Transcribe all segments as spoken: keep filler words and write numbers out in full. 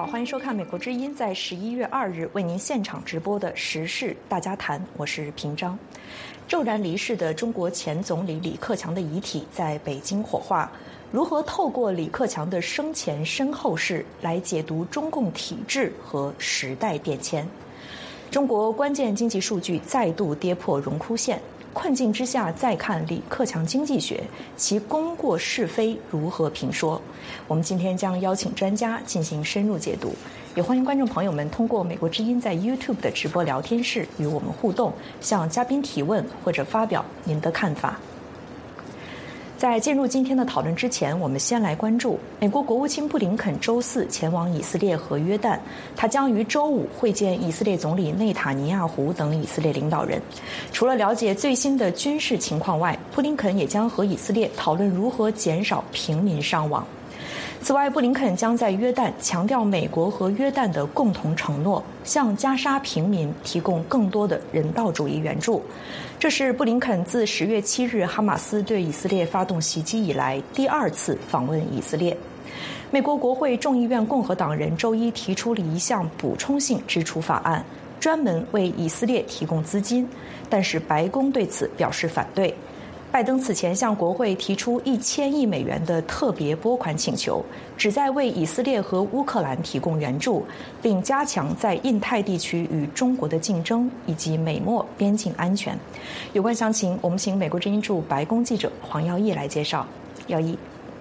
好，欢迎收看《美国之音》在十一月二日为您现场直播的时事大家谈，我是平章。骤然离世的中国前总理李克强的遗体在北京火化，如何透过李克强的生前身后事来解读中共体制和时代变迁？中国关键经济数据再度跌破荣枯线，困境之下再看李克强经济学，其功过是非如何评说？我们今天将邀请专家进行深入解读，也欢迎观众朋友们通过美国之音在 YouTube 的直播聊天室与我们互动，向嘉宾提问或者发表您的看法。在进入今天的讨论之前，我们先来关注美国国务卿布林肯周四前往以色列和约旦，他将于周五会见以色列总理内塔尼亚胡等以色列领导人。除了了解最新的军事情况外，布林肯也将和以色列讨论如何减少平民伤亡。此外，布林肯将在约旦强调美国和约旦的共同承诺，向加沙平民提供更多的人道主义援助。这是布林肯自十月七日哈马斯对以色列发动袭击以来第二次访问以色列。美国国会众议院共和党人周一提出了一项补充性支出法案，专门为以色列提供资金，但是白宫对此表示反对。拜登此前向国会提出一千亿美元的特别拨款请求，旨在为以色列和乌克兰提供援助，并加强在印太地区与中国的竞争以及美墨边境安全。有关详情，我们请美国之音驻白宫记者黄耀义来介绍。耀义。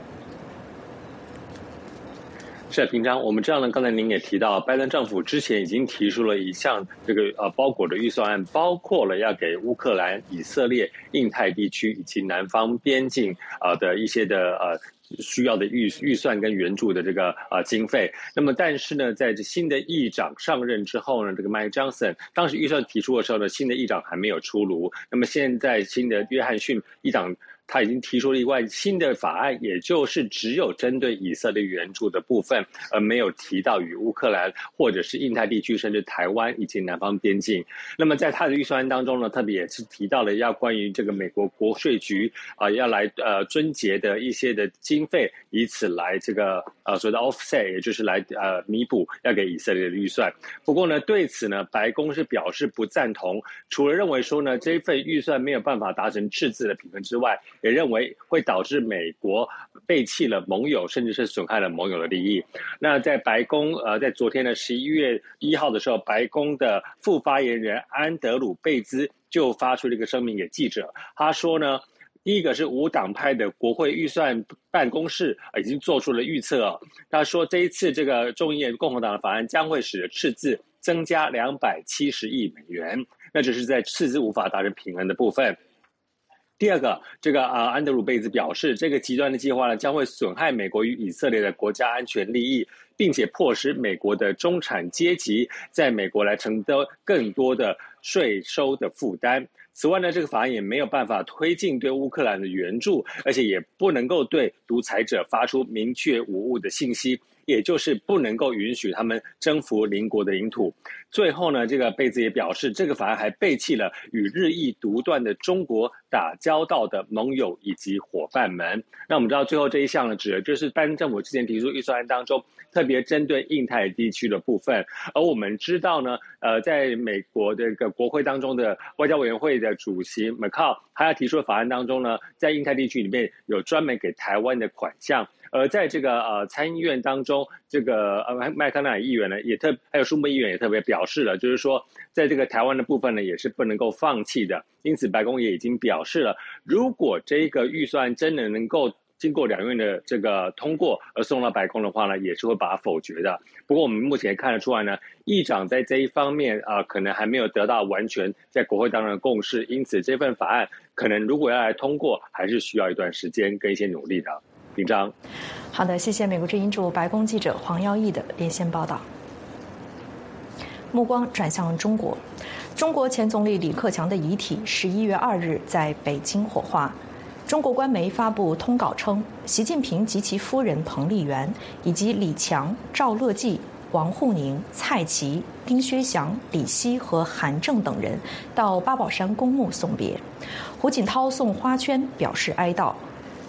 是平常我们知道呢，刚才您也提到，拜登政府之前已经提出了一项这个呃包裹的预算案，包括了要给乌克兰、以色列、印太地区以及南方边境呃的一些的呃需要的预预算跟援助的这个呃经费。那么但是呢，在这新的议长上任之后呢，这个 Mike Johnson 当时预算提出的时候呢，新的议长还没有出炉。那么现在新的约翰逊议长他已经提出了一块新的法案，也就是只有针对以色列援助的部分，而没有提到与乌克兰或者是印太地区甚至台湾以及南方边境。那么在他的预算案当中呢，特别也是提到了要关于这个美国国税局啊、呃、要来呃遵节的一些的经费，以此来这个呃所谓的 offset， 也就是来呃弥补要给以色列的预算。不过呢，对此呢，白宫是表示不赞同，除了认为说呢这一份预算没有办法达成赤字的平衡之外，也认为会导致美国背弃了盟友，甚至是损害了盟友的利益。那在白宫，呃，在昨天的十一月一号的时候，白宫的副发言人安德鲁贝兹就发出了一个声明给记者，他说呢，第一个是无党派的国会预算办公室已经做出了预测、哦，他说这一次这个众议院共和党的法案将会使得赤字增加两百七十亿美元，那只是在赤字无法达成平衡的部分。第二个，这个啊，安德鲁贝兹表示，这个极端的计划呢，将会损害美国与以色列的国家安全利益，并且迫使美国的中产阶级在美国来承担更多的税收的负担。此外呢，这个法案也没有办法推进对乌克兰的援助，而且也不能够对独裁者发出明确无误的信息，也就是不能够允许他们征服邻国的领土。最后呢，这个贝兹也表示，这个法案还背弃了与日益独断的中国打交道的盟友以及伙伴们。那我们知道最后这一项呢，指的就是拜登政府之前提出预算案当中特别针对印太地区的部分。而我们知道呢，呃，在美国的一个国会当中的外交委员会的主席 McCall 他要提出的法案当中呢，在印太地区里面有专门给台湾的款项。而在这个呃参议院当中，这个呃麦康奈尔议员呢，也特还有舒默议员也特别表示了，就是说在这个台湾的部分呢，也是不能够放弃的。因此，白宫也已经表示了，如果这个预算真的能够经过两院的这个通过而送到白宫的话呢，也是会把它否决的。不过我们目前看得出来呢，议长在这一方面啊、呃，可能还没有得到完全在国会当中的共识，因此这份法案可能如果要来通过，还是需要一段时间跟一些努力的。平章， 好的，谢谢美国之音驻白宫记者黄耀义的连线报道。目光转向中国，中国前总理李克强的遗体十一月二日在北京火化。中国官媒发布通稿称，习近平及其夫人彭丽媛以及李强、赵乐际、王沪宁、蔡奇、丁薛祥、李希和韩正等人到八宝山公墓送别。胡锦涛送花圈表示哀悼。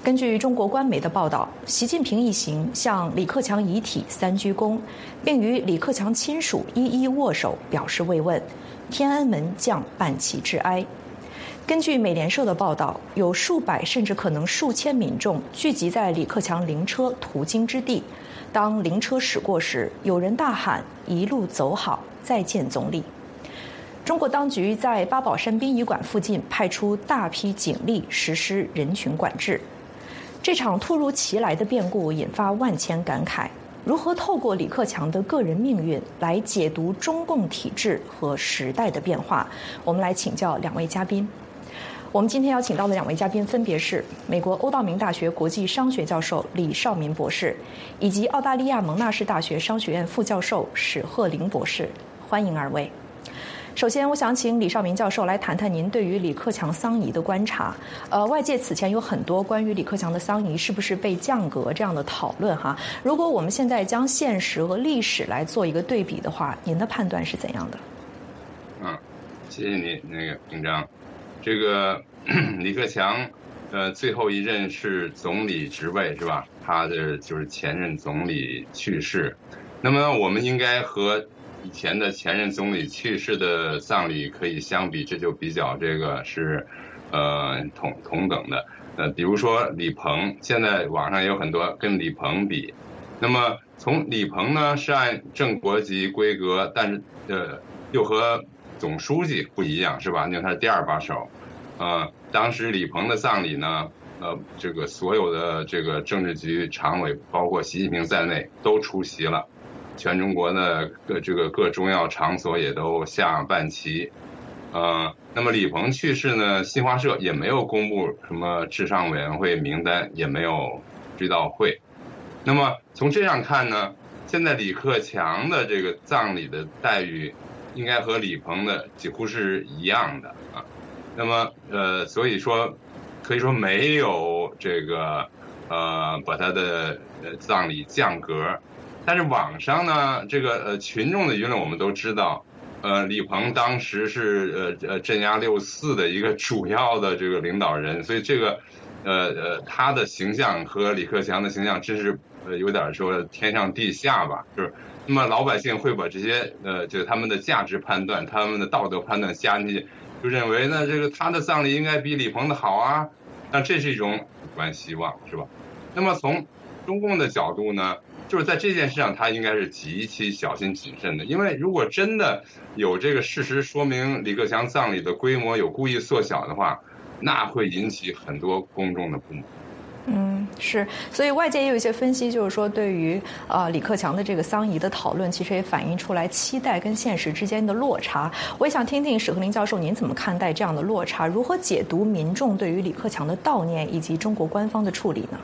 根据中国官媒的报道，习近平一行向李克强遗体三鞠躬，并与李克强亲属一一握手，表示慰问。天安门将半旗致哀。根据美联社的报道，有数百甚至可能数千民众聚集在李克强灵车途经之地。当灵车驶过时，有人大喊“一路走好，再见总理”。中国当局在八宝山殡仪馆附近派出大批警力实施人群管制。这场突如其来的变故引发万千感慨。如何透过李克强的个人命运来解读中共体制和时代的变化？我们来请教两位嘉宾。我们今天邀请到的两位嘉宾分别是美国欧道明大学国际商学教授李绍民博士，以及澳大利亚蒙纳士大学商学院副教授史鹤林博士。欢迎二位。首先，我想请李绍民教授来谈谈您对于李克强丧仪的观察。呃，外界此前有很多关于李克强的丧仪是不是被降格这样的讨论哈。如果我们现在将现实和历史来做一个对比的话，您的判断是怎样的？ 嗯，谢谢你，那个平章。这个李克强，呃，最后一任是总理职位是吧？他的就是前任总理去世，那么我们应该和以前的前任总理去世的葬礼可以相比，这就比较这个是呃同同等的。呃，比如说李鹏，现在网上也有很多跟李鹏比。那么从李鹏呢是按正国级规格，但是呃又和总书记不一样是吧？因为他是第二把手。呃，当时李鹏的葬礼呢，呃，这个所有的这个政治局常委，包括习近平在内都出席了。全中国的各这个各重要场所也都下半旗，呃，那么李鹏去世呢，新华社也没有公布什么治丧委员会名单，也没有追悼会。那么从这样看呢，现在李克强的这个葬礼的待遇，应该和李鹏的几乎是一样的啊。那么呃，所以说可以说没有这个呃把他的呃葬礼降格。但是网上呢，这个呃群众的舆论我们都知道，呃李鹏当时是呃呃镇压六四的一个主要的这个领导人，所以这个呃呃他的形象和李克强的形象真是呃有点说天上地下吧，就是那么老百姓会把这些呃就是他们的价值判断、他们的道德判断加进去，就认为呢这个他的葬礼应该比李鹏的好啊，那这是一种主观希望是吧？那么从中共的角度呢？就是在这件事上，他应该是极其小心谨慎的，因为如果真的有这个事实说明李克强葬礼的规模有故意缩小的话，那会引起很多公众的不满。 嗯，是，所以外界也有一些分析，就是说对于呃李克强的这个丧仪的讨论，其实也反映出来期待跟现实之间的落差。我也想听听史鹤林教授您怎么看待这样的落差，如何解读民众对于李克强的悼念以及中国官方的处理呢？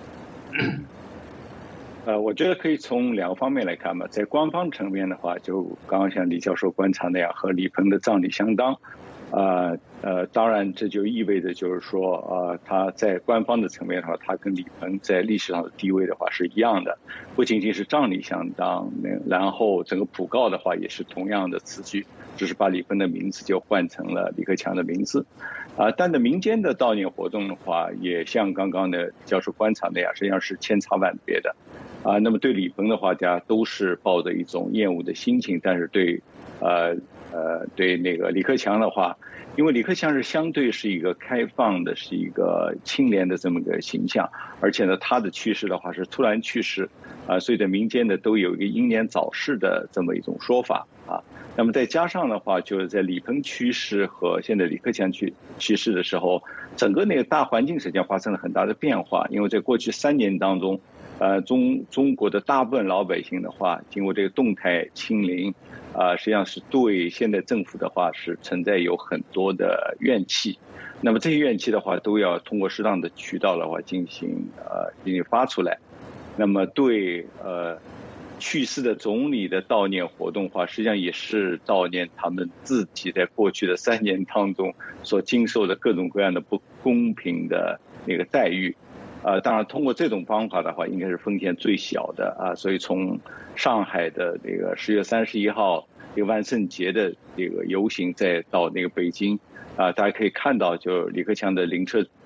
呃，我觉得可以从两个方面来看吧。在官方层面的话，就刚刚像李教授观察那样，和李鹏的葬礼相当。呃呃，当然这就意味着就是说，呃，他在官方的层面的话，他跟李鹏在历史上的地位的话是一样的，不仅仅是葬礼相当，然后整个讣告的话也是同样的词句，只是把李鹏的名字就换成了李克强的名字。啊、呃，但在民间的悼念活动的话，也像刚刚的教授观察那样，实际上是千差万别的。啊、呃，那么对李鹏的话，大家都是抱着一种厌恶的心情，但是对，呃呃，对那个李克强的话，因为李克强是相对是一个开放的，是一个清廉的这么个形象，而且呢，他的去世的话是突然去世，啊、呃，所以在民间呢都有一个英年早逝的这么一种说法啊。那么再加上的话，就是在李鹏去世和现在李克强去去世的时候，整个那个大环境实际上发生了很大的变化，因为在过去三年当中。呃，中中国的大部分老百姓的话，经过这个动态清零，啊、呃，实际上是对现在政府的话是存在有很多的怨气。那么这些怨气的话，都要通过适当的渠道的话进行呃进行发出来。那么对呃去世的总理的悼念活动的话，实际上也是悼念他们自己在过去的三年当中所经受的各种各样的不公平的那个待遇。呃，当然，通过这种方法的话，应该是风险最小的啊。所以从上海的这个十月三十一号这个万圣节的这个游行，再到那个北京啊，大家可以看到，就李克强的灵车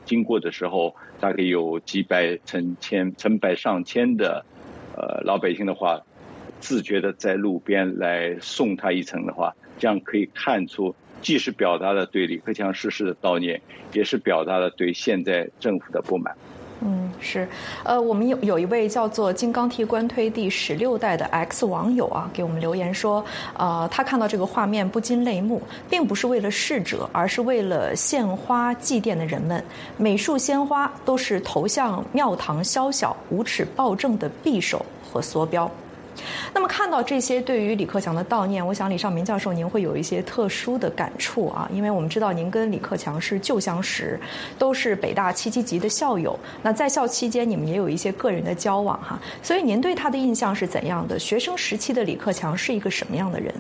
经过的时候，大概有几百、成千、成百上千的呃老百姓的话，自觉的在路边来送他一程的话，这样可以看出，既是表达了对李克强逝世的悼念，也是表达了对现在政府的不满。 嗯，是，呃，我们有有一位叫做金刚替官推第十六代的 X 网友啊，给我们留言说，呃，他看到这个画面不禁泪目，并不是为了逝者，而是为了献花祭奠的人们。每束鲜花都是投向庙堂宵小、无耻暴政的匕首和梭镖。那么看到这些对于李克强的悼念，我想李尚明教授您会有一些特殊的感触啊，因为我们知道您跟李克强是旧相识，都是北大七七级的校友。那在校期间你们也有一些个人的交往哈，所以您对他的印象是怎样的？学生时期的李克强是一个什么样的人？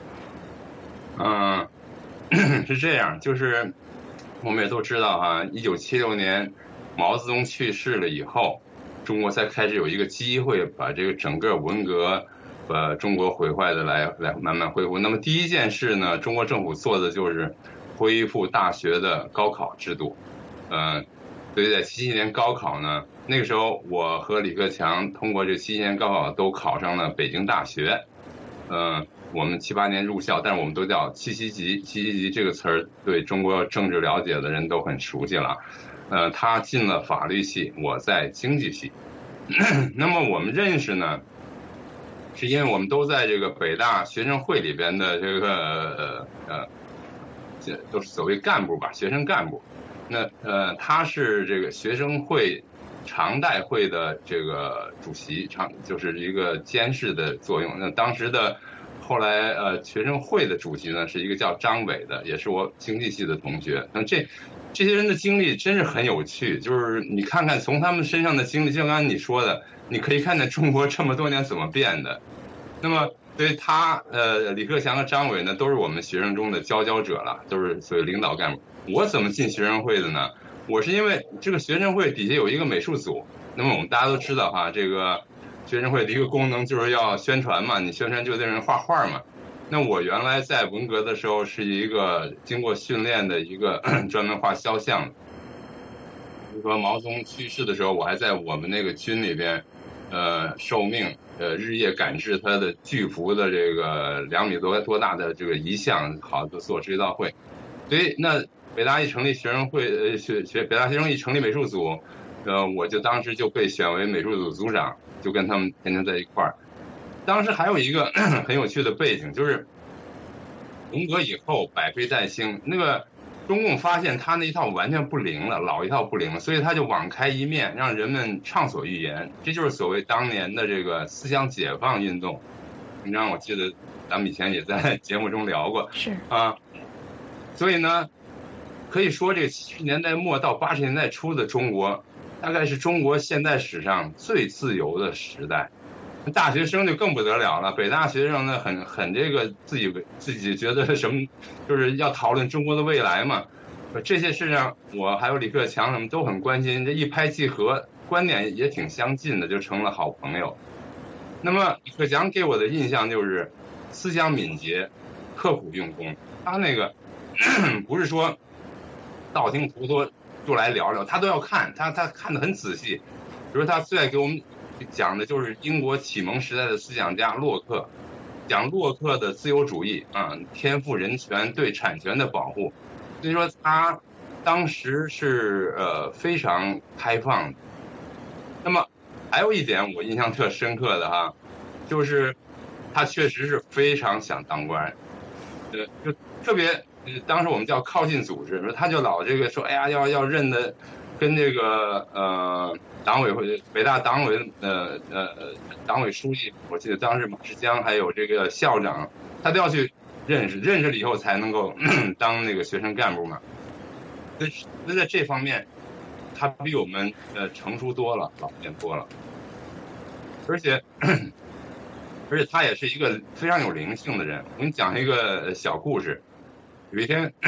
嗯，是这样，就是我们也都知道哈，一九七六年毛泽东去世了以后，中国才开始有一个机会把这个整个文革把中国毁坏的来来慢慢恢复。那么第一件事呢，中国政府做的就是恢复大学的高考制度。呃，所以在七七年高考呢，那个时候我和李克强通过这七七年高考都考上了北京大学。呃，我们七八年入校，但是我们都叫七七级。七七级这个词儿对中国政治了解的人都很熟悉了。呃，他进了法律系，我在经济系。那么我们认识呢，是因为我们都在这个北大学生会里边的这个呃呃，这都是所谓干部吧，学生干部。那呃，他是这个学生会常代会的这个主席，常就是一个监事的作用。那当时的后来呃学生会的主席呢，是一个叫张伟的，也是我经济系的同学。那这这些人的经历真是很有趣，就是你看看从他们身上的经历，就刚才你说的，你可以看见中国这么多年怎么变的。那么对他呃李克强和张伟呢，都是我们学生中的佼佼者了，都是所谓领导干部。我怎么进学生会的呢？我是因为这个学生会底下有一个美术组，那么我们大家都知道哈，这个学生会的一个功能就是要宣传嘛，你宣传就得人画画嘛。那我原来在文革的时候是一个经过训练的一个专门画肖像的。比如说毛泽东去世的时候，我还在我们那个军里边，呃，受命，呃，日夜赶制他的巨幅的这个两米多多大的这个遗像，好做追悼会。所以那北大一成立学生会，呃，学学北大学生一成立美术组，呃，我就当时就被选为美术组组长，就跟他们天天在一块儿。当时还有一个很有趣的背景，就是文革以后百废待兴，那个中共发现他那一套完全不灵了，老一套不灵了，所以他就网开一面，让人们畅所欲言。这就是所谓当年的这个思想解放运动。平常我记得咱们以前也在节目中聊过， 是啊，所以呢，可以说这个七十年代末到八十年代初的中国，大概是中国现代史上最自由的时代。大学生就更不得了了，北大学生呢很很这个自己自己觉得什么，就是要讨论中国的未来嘛。这些事上，我还有李克强什么都很关心，这一拍即合，观点也挺相近的，就成了好朋友。那么李克强给我的印象就是思想敏捷，刻苦用功。他那个不是说道听途说就来聊聊，他都要看，他他看得很仔细。比如他最爱给我们讲的就是英国启蒙时代的思想家洛克，讲洛克的自由主义啊，天赋人权对产权的保护。所以说他当时是呃非常开放的。那么还有一点我印象特深刻的哈，就是他确实是非常想当官，呃，就特别当时我们叫靠近组织，他就老这个说，哎呀，要要认的跟这个呃。党委会北大党委呃呃党委书记，我记得当时马世江还有这个校长，他都要去认识，认识了以后才能够当那个学生干部嘛。所以那在这方面，他比我们呃成熟多了，老练多了。而且而且他也是一个非常有灵性的人。我给你讲一个小故事。有一天，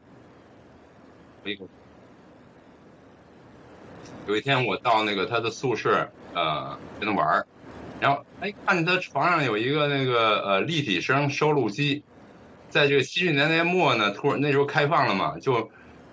有一天我到那个他的宿舍，呃，跟他玩，然后哎，看见他床上有一个那个呃立体声收录机，在这个七十年代末呢，突然那时候开放了嘛，就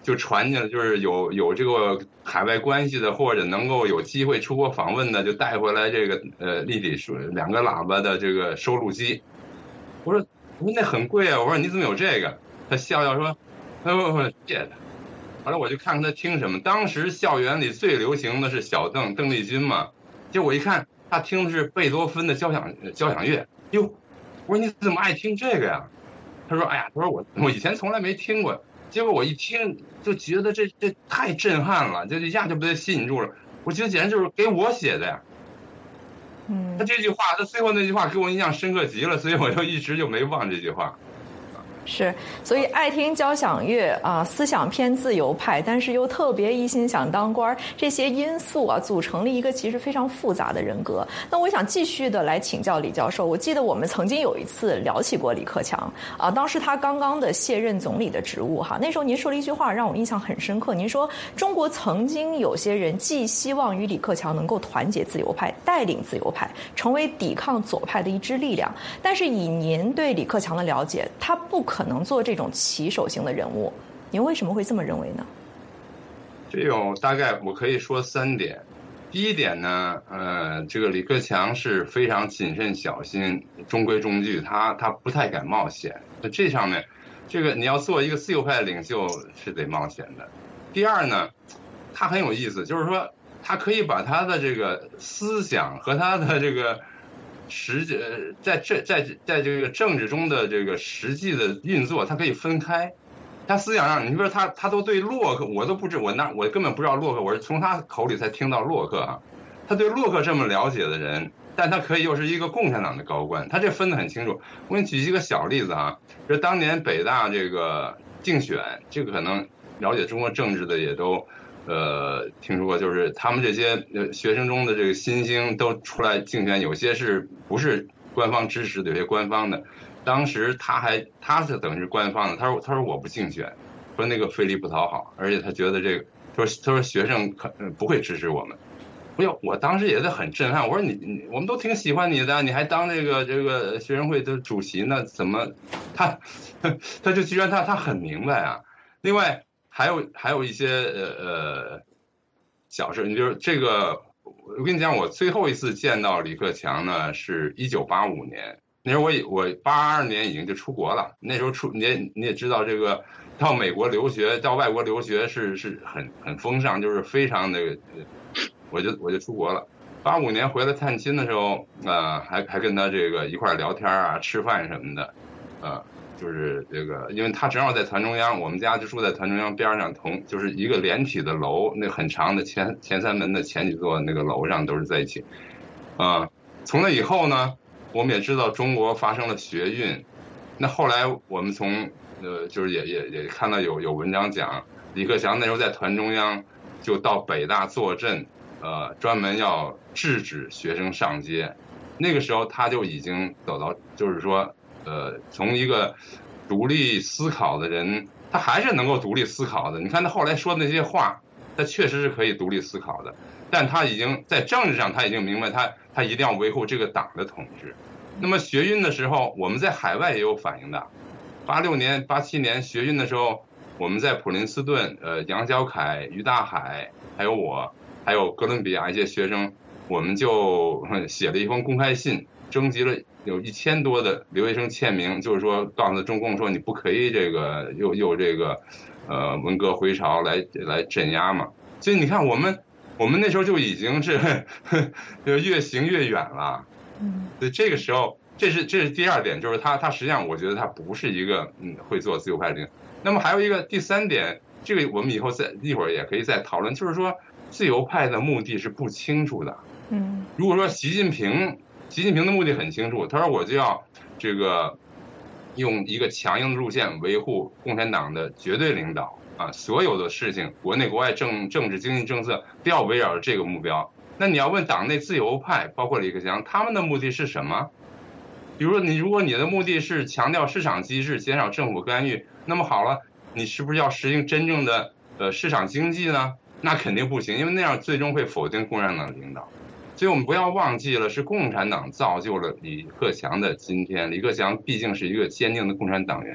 就传进来，就是有有这个海外关系的，或者能够有机会出国访问的，就带回来这个呃立体数两个喇叭的这个收录机。我说我说那很贵啊，我说你怎么有这个？他笑笑说，他说借的。后来我就看看他听什么，当时校园里最流行的是小邓邓丽君嘛，结果我一看他听的是贝多芬的交响交响乐。哟，我说你怎么爱听这个呀？他说哎呀，他说我我以前从来没听过，结果我一听就觉得这这太震撼了，就一下就被他吸引住了。我觉得简直就是给我写的呀。 嗯， 他这句话，他最后那句话给我印象深刻极了，所以我就一直就没忘这句话。 是，所以爱听交响乐啊，思想偏自由派，但是又特别一心想当官，这些因素啊，组成了一个其实非常复杂的人格。那我想继续的来请教李教授。我记得我们曾经有一次聊起过李克强啊，当时他刚刚的卸任总理的职务哈，那时候您说了一句话让我印象很深刻，您说中国曾经有些人寄希望于李克强能够团结自由派，带领自由派，成为抵抗左派的一支力量。但是以您对李克强的了解，他不可能做这种旗手型的人物，您为什么会这么认为呢？ 这有大概我可以说三点。第一点呢，呃，这个李克强是非常谨慎小心、中规中矩，他他不太敢冒险。那这上面，这个你要做一个自由派领袖是得冒险的。第二呢，他很有意思，就是说他可以把他的这个思想和他的这个实际在这在在这个政治中的这个实际的运作，它可以分开。他思想上，你比如说他他都对洛克，我都不知我那我根本不知道洛克，我是从他口里才听到洛克啊。他对洛克这么了解的人，但他可以又是一个共产党的高官，他这分得很清楚。我给你举一个小例子啊，就是当年北大这个竞选，这个可能了解中国政治的也都。呃，听说过，就是他们这些呃学生中的这个新星都出来竞选，有些是不是官方支持的，有些官方的。当时他还他是等于是官方的，他说他说我不竞选，说那个费力不讨好，而且他觉得这个说他说学生可不会支持我们。哎呦，我当时也是很震撼，我说你你我们都挺喜欢你的，你还当这个这个学生会的主席呢，怎么他他就居然他他很明白啊。另外。还有还有一些呃呃小事，你比如这个，我跟你讲，我最后一次见到李克强呢，是一九八五年，那时候我我八二年已经就出国了，那时候出你也你也知道，这个到美国留学，到外国留学是是很很风尚，就是非常的，我就我就出国了。八五年回来探亲的时候，呃，还还跟他这个一块聊天啊，吃饭什么的，呃。就是这个，因为他正好在团中央，我们家就住在团中央边上，同就是一个连体的楼，那很长的前前三门的前几座那个楼上都是在一起。啊、呃，从那以后呢，我们也知道中国发生了学运，那后来我们从呃就是也也也看到有有文章讲，李克强那时候在团中央就到北大坐镇，呃，专门要制止学生上街，那个时候他就已经走到，就是说。呃，从一个独立思考的人，他还是能够独立思考的。你看他后来说的那些话，他确实是可以独立思考的。但他已经在政治上，他已经明白他他一定要维护这个党的统治。那么学运的时候，我们在海外也有反应的。八六年、八七年学运的时候，我们在普林斯顿，呃，杨小凯、于大海，还有我，还有哥伦比亚一些学生，我们就写了一封公开信，征集了。有一千多的留学生签名，就是说告诉中共说你不可以这个又又这个，呃文革回潮来来镇压嘛。所以你看我们我们那时候就已经是越行越远了。嗯，所以这个时候这是这是第二点，就是他他实际上我觉得他不是一个嗯会做自由派的人。那么还有一个第三点，这个我们以后再一会儿也可以再讨论，就是说自由派的目的是不清楚的。嗯，如果说习近平。习近平的目的很清楚，他说我就要这个用一个强硬的路线维护共产党的绝对领导啊，所有的事情，国内国外政政治经济政策都要围绕着这个目标。那你要问党内自由派，包括李克强，他们的目的是什么？比如说你如果你的目的是强调市场机制，减少政府干预，那么好了，你是不是要实行真正的呃市场经济呢？那肯定不行，因为那样最终会否定共产党的领导。所以我们不要忘记了，是共产党造就了李克强的今天。李克强毕竟是一个坚定的共产党员，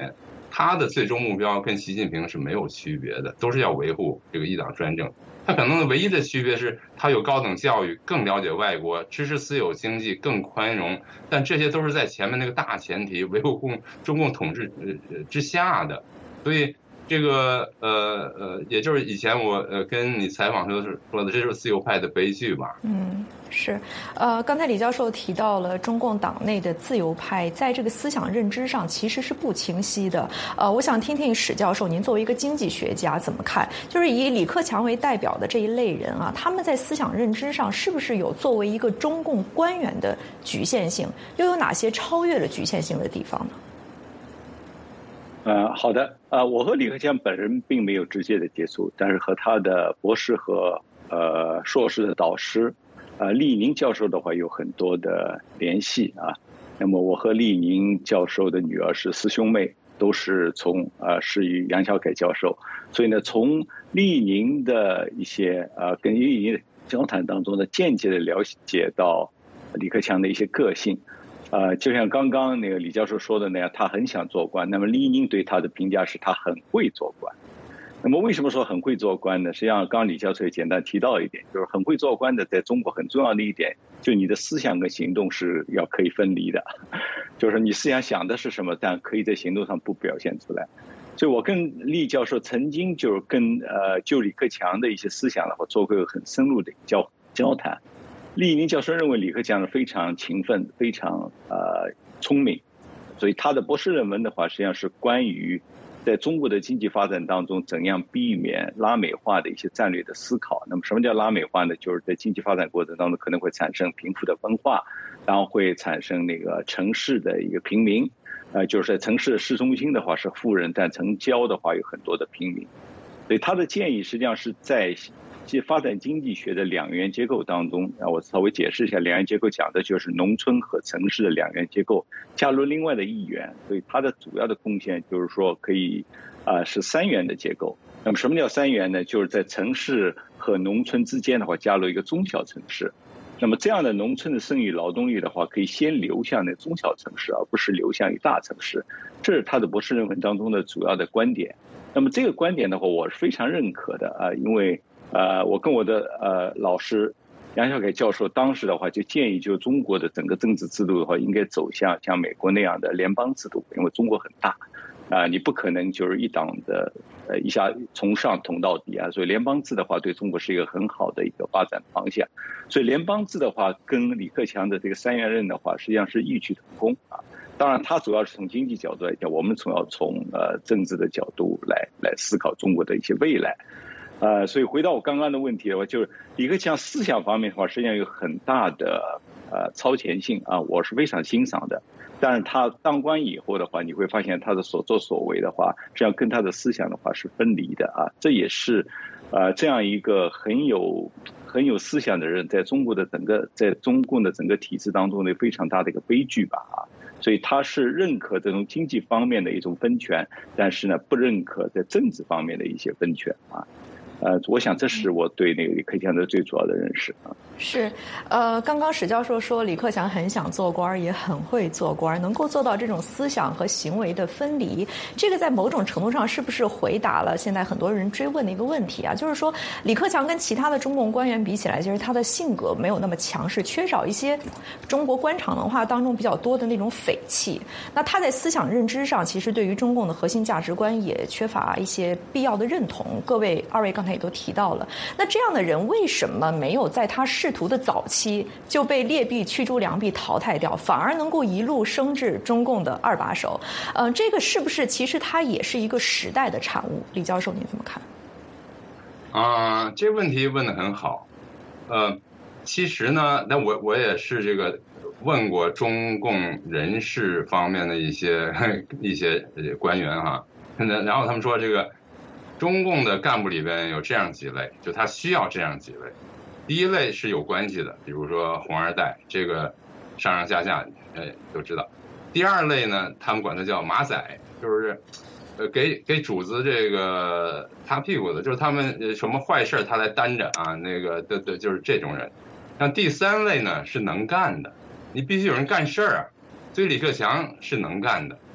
他的最终目标跟习近平是没有区别的，都是要维护这个一党专政。他可能唯一的区别是他有高等教育，更了解外国，支持私有经济，更宽容，但这些都是在前面那个大前提维护共中共统治呃之下的。所以这个呃呃，也就是以前我呃跟你采访时说的，这就是自由派的悲剧吧。 嗯，是。呃，刚才李教授提到了中共党内的自由派在这个思想认知上其实是不清晰的。呃，我想听听史教授，您作为一个经济学家怎么看？就是以李克强为代表的这一类人啊，他们在思想认知上是不是有作为一个中共官员的局限性？又有哪些超越了局限性的地方呢？ 呃，好的，呃，我和李克强本人并没有直接的接触，但是和他的博士和呃硕士的导师，呃，厉宁教授的话有很多的联系啊。那么我和厉宁教授的女儿是师兄妹，都是从呃师于杨小凯教授，所以呢，从厉宁的一些呃跟厉宁的交谈当中呢，间接的了解到李克强的一些个性。呃，就像刚刚那个李教授说的那样，他很想做官。那么厉宁对他的评价是他很会做官。那么为什么说很会做官呢？实际上，刚刚李教授也简单提到一点，就是很会做官的，在中国很重要的一点，就你的思想跟行动是要可以分离的，就是你思想想的是什么，但可以在行动上不表现出来。所以我跟厉教授曾经就是跟呃就李克强的一些思想的话做过很深入的交交谈。厉宁教授认为李克强是非常勤奋、非常呃聪明，所以他的博士论文的话，实际上是关于在中国的经济发展当中怎样避免拉美化的一些战略的思考。那么什么叫拉美化呢？就是在经济发展过程当中可能会产生贫富的分化，然后会产生那个城市的一个平民，呃，就是在城市的市中心的话是富人，但城郊的话有很多的平民。所以他的建议实际上是在其发展经济学的两元结构当中，啊，我稍微解释一下，两元结构讲的就是农村和城市的两元结构，加入另外的一元，所以它的主要的贡献就是说可以，啊、呃，是三元的结构。那么什么叫三元呢？就是在城市和农村之间的话，加入一个中小城市。那么这样的农村的剩余劳动力的话，可以先流向那中小城市，而不是流向于大城市。这是他的博士论文当中的主要的观点。那么这个观点的话，我是非常认可的啊，因为呃，我跟我的呃老师杨小凯教授当时的话就建议，就中国的整个政治制度的话，应该走向像美国那样的联邦制度，因为中国很大，啊、呃，你不可能就是一党的呃一下从上统到底啊，所以联邦制的话对中国是一个很好的一个发展方向。所以联邦制的话跟李克强的这个三元论的话，实际上是异曲同工啊。当然，他主要是从经济角度来讲，我们主要从呃政治的角度来来思考中国的一些未来。呃，所以回到我刚刚的问题的话，就是李克强思想方面的话，实际上有很大的呃超前性啊，我是非常欣赏的。但是他当官以后的话，你会发现他的所作所为的话，实际上跟他的思想的话是分离的啊。这也是呃这样一个很有很有思想的人，在中国的整个在中共的整个体制当中的非常大的一个悲剧吧啊。所以他是认可这种经济方面的一种分权，但是呢不认可在政治方面的一些分权啊。呃，我想这是我对那个李克强的最主要的认识啊。 是，呃，刚刚史教授说李克强很想做官，也很会做官，能够做到这种思想和行为的分离，这个在某种程度上是不是回答了现在很多人追问的一个问题啊？就是说，李克强跟其他的中共官员比起来，其实他的性格没有那么强势，缺少一些中国官场文化当中比较多的那种匪气。那他在思想认知上，其实对于中共的核心价值观也缺乏一些必要的认同。各位二位刚才也都提到了，那这样的人为什么没有在他仕途的早期就被劣币驱逐良币淘汰掉，反而能够一路升至中共的二把手？呃，这个是不是其实它也是一个时代的产物？李教授，您怎么看？ 啊、呃，这问题问得很好。呃，其实呢，那我我也是这个问过中共人事方面的一些一些官员哈，然后他们说这个中共的干部里边有这样几类，就他需要这样几类。第一类是有关系的，比如说红二代，这个上上下下哎都知道。第二类呢，他们管它叫马仔，就是呃给给主子这个擦屁股的，就是他们什么坏事他来担着啊，那个对对，就是这种人。那第三类呢是能干的，你必须有人干事儿啊。所以李克强是能干的，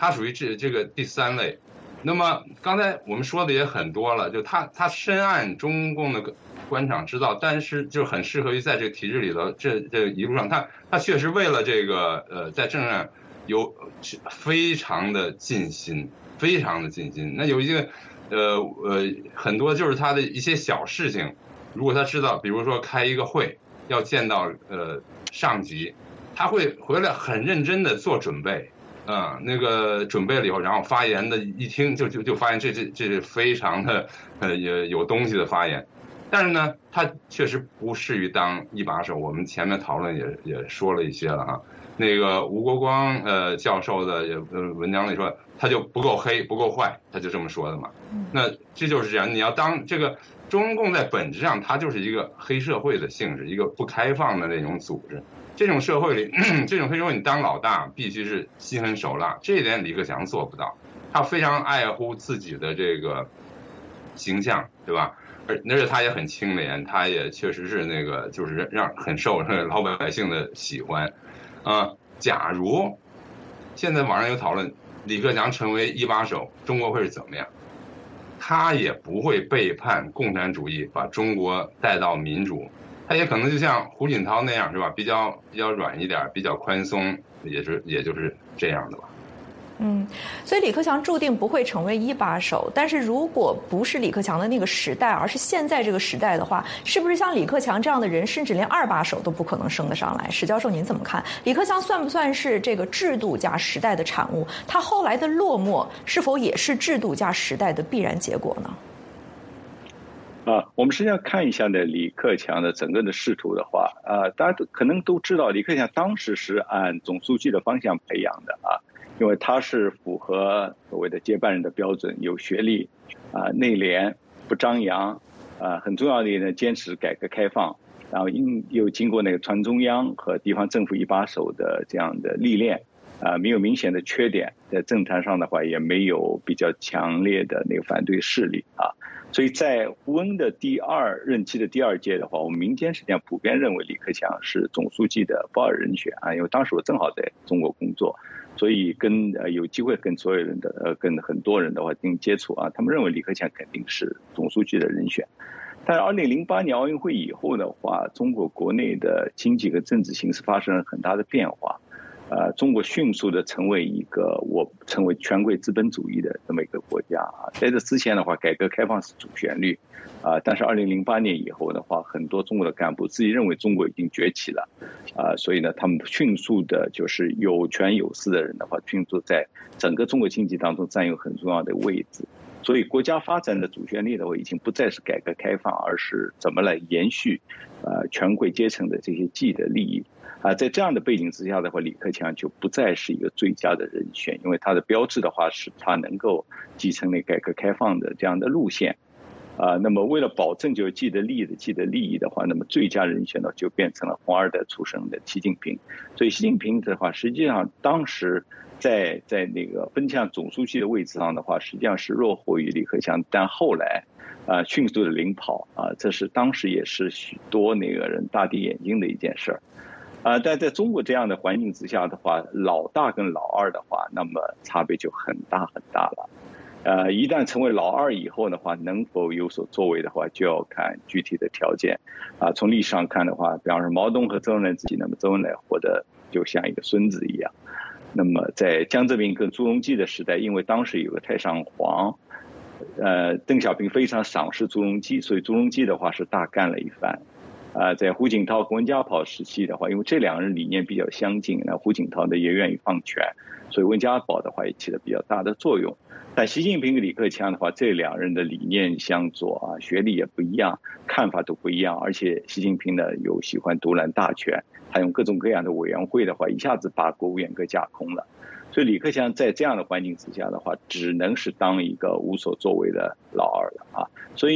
他属于这这个第三类。那么刚才我们说的也很多了，就他他深谙中共的官场之道，但是就很适合于在这个体制里头，这这一路上他他确实为了这个呃在政治上有非常的尽心，非常的尽心。那有一个呃呃很多就是他的一些小事情，如果他知道，比如说开一个会要见到呃上级，他会回来很认真的做准备。啊、嗯，那个准备了以后，然后发言的一听就就就发现这这这是非常的呃有有东西的发言，但是呢，他确实不适于当一把手。我们前面讨论也也说了一些了啊，那个吴国光呃教授的也呃文章里说，他就不够黑不够坏，他就这么说的嘛。那这就是这样，你要当这个中共在本质上它就是一个黑社会的性质，一个不开放的那种组织。这种社会里，这种黑社会你当老大必须是心狠手辣，这一点李克强做不到。他非常爱护自己的这个形象，对吧？而而且他也很清廉，他也确实是那个就是让很受老百姓的喜欢。啊、呃，假如现在网上有讨论李克强成为一把手，中国会是怎么样？他也不会背叛共产主义，把中国带到民主。他也可能就像胡锦涛那样，是吧？比较比较软一点，比较宽松，也是也就是这样的吧。 嗯，所以李克强注定不会成为一把手。但是如果不是李克强的那个时代，而是现在这个时代的话，是不是像李克强这样的人，甚至连二把手都不可能升得上来？史教授您怎么看？李克强算不算是这个制度加时代的产物？他后来的落寞是否也是制度加时代的必然结果呢？ 啊，我们实际上看一下呢，李克强的整个的仕途的话，啊，大家都可能都知道，李克强当时是按总书记的方向培养的啊，因为他是符合所谓的接班人的标准，有学历，啊，内敛，不张扬，啊，很重要的呢，坚持改革开放，然后因又经过那个团中央和地方政府一把手的这样的历练，啊，没有明显的缺点，在政坛上的话也没有比较强烈的那个反对势力啊。所以在胡温的第二任期的第二届的话，我们民间实际上普遍认为李克强是总书记的不二人选啊，因为当时我正好在中国工作，所以跟呃有机会跟所有人的呃跟很多人的话进行接触啊，他们认为李克强肯定是总书记的人选。但是二零零八年奥运会以后的话，中国国内的经济和政治形势发生了很大的变化。呃，中国迅速的成为一个我成为权贵资本主义的这么一个国家啊。在这之前的话，改革开放是主旋律啊，但是二零零八年以后的话，很多中国的干部自己认为中国已经崛起了啊，所以呢，他们迅速的就是有权有势的人的话，迅速在整个中国经济当中占有很重要的位置。所以国家发展的主旋律的话，已经不再是改革开放，而是怎么来延续呃权贵阶层的这些既得利益。啊，在这样的背景之下的话，李克强就不再是一个最佳的人选，因为他的标志的话是他能够继承那改革开放的这样的路线，啊，那么为了保证就是既得利益的既得利益的话，那么最佳人选呢就变成了红二代出身的习近平。所以习近平的话，实际上当时在在那个分向总书记的位置上的话，实际上是落后于李克强，但后来啊迅速的领跑啊，这是当时也是许多那个人大跌眼镜的一件事儿。啊，但在中国这样的环境之下的话，老大跟老二的话，那么差别就很大很大了。呃，一旦成为老二以后的话，能否有所作为的话，就要看具体的条件。啊，从历史上看的话，比方说毛泽东和周恩来之间，那么周恩来活得就像一个孙子一样。那么在江泽民跟朱镕基的时代，因为当时有个太上皇，呃，邓小平非常赏识朱镕基，所以朱镕基的话是大干了一番。啊，在胡锦涛、温家宝时期的话，因为这两个人理念比较相近，那胡锦涛呢也愿意放权，所以温家宝的话也起了比较大的作用。但习近平跟李克强的话，这两人的理念相左啊，学历也不一样，看法都不一样，而且习近平呢有喜欢独揽大权，他用各种各样的委员会的话，一下子把国务院给架空了。所以李克强在这样的环境之下的话，只能是当一个无所作为的老二了啊。所以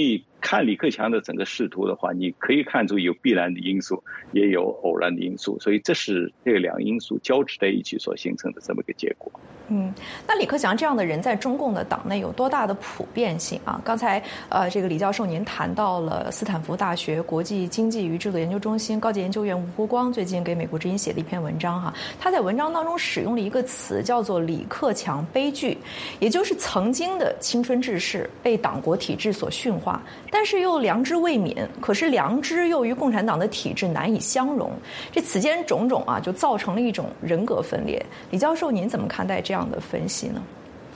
看李克强的整个仕途的话，你可以看出有必然的因素，也有偶然的因素，所以这是这两因素交织在一起所形成的这么一个结果。 嗯，那李克强这样的人在中共的党内有多大的普遍性啊？刚才呃，这个李教授您谈到了斯坦福大学国际经济与制度研究中心高级研究员吴国光最近给美国之音写的一篇文章哈，他在文章当中使用了一个词叫做李克强悲剧，也就是曾经的青春志士被党国体制所驯化，但是又良知未泯，可是良知又与共产党的体制难以相容，这此间种种啊，就造成了一种人格分裂。李教授，您怎么看待这样的分析呢？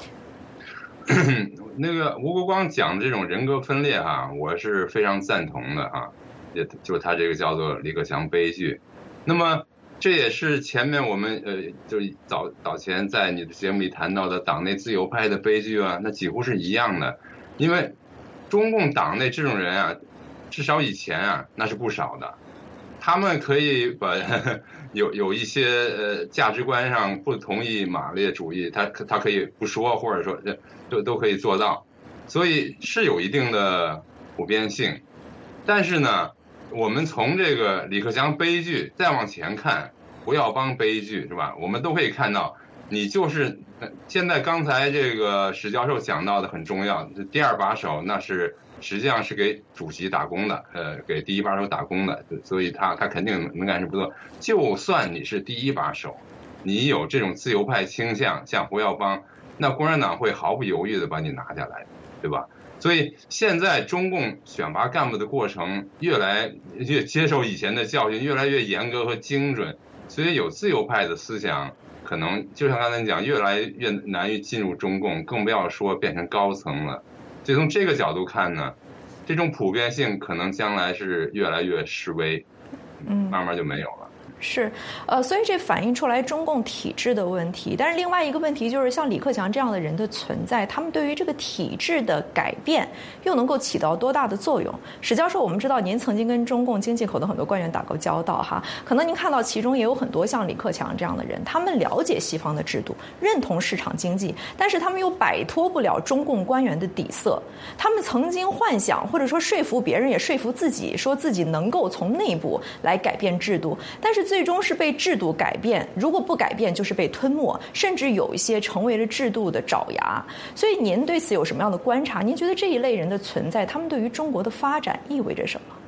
那个吴国光讲这种人格分裂哈、啊，我是非常赞同的哈、啊，也就他这个叫做李克强悲剧。那么这也是前面我们呃，就早早前在你的节目里谈到的党内自由派的悲剧啊，那几乎是一样的。因为中共党内这种人啊，至少以前啊，那是不少的。他们可以把有有一些呃价值观上不同意马列主义，他他可以不说，或者说都都可以做到，所以是有一定的普遍性。但是呢，我们从这个李克强悲剧再往前看，胡耀邦悲剧是吧？我们都可以看到，你就是现在刚才这个史教授讲到的很重要，第二把手那是。实际上是给主席打工的，呃，给第一把手打工的，所以他他肯定能干是不错。就算你是第一把手，你有这种自由派倾向，像胡耀邦，那共产党会毫不犹豫的把你拿下来，对吧？所以现在中共选拔干部的过程越来越接受以前的教训，越来越严格和精准，所以有自由派的思想，可能就像刚才讲，越来越难于进入中共，更不要说变成高层了。所以从这个角度看呢，这种普遍性可能将来是越来越式微，嗯，慢慢就没有了。 是，呃，所以这反映出来中共体制的问题。但是另外一个问题就是，像李克强这样的人的存在，他们对于这个体制的改变又能够起到多大的作用？史教授，我们知道您曾经跟中共经济口的很多官员打过交道哈，可能您看到其中也有很多像李克强这样的人，他们了解西方的制度，认同市场经济，但是他们又摆脱不了中共官员的底色。他们曾经幻想或者说说服别人，也说服自己，说自己能够从内部来改变制度，但是最终是被制度改变，如果不改变就是被吞没，甚至有一些成为了制度的爪牙。所以您对此有什么样的观察？您觉得这一类人的存在，他们对于中国的发展意味着什么？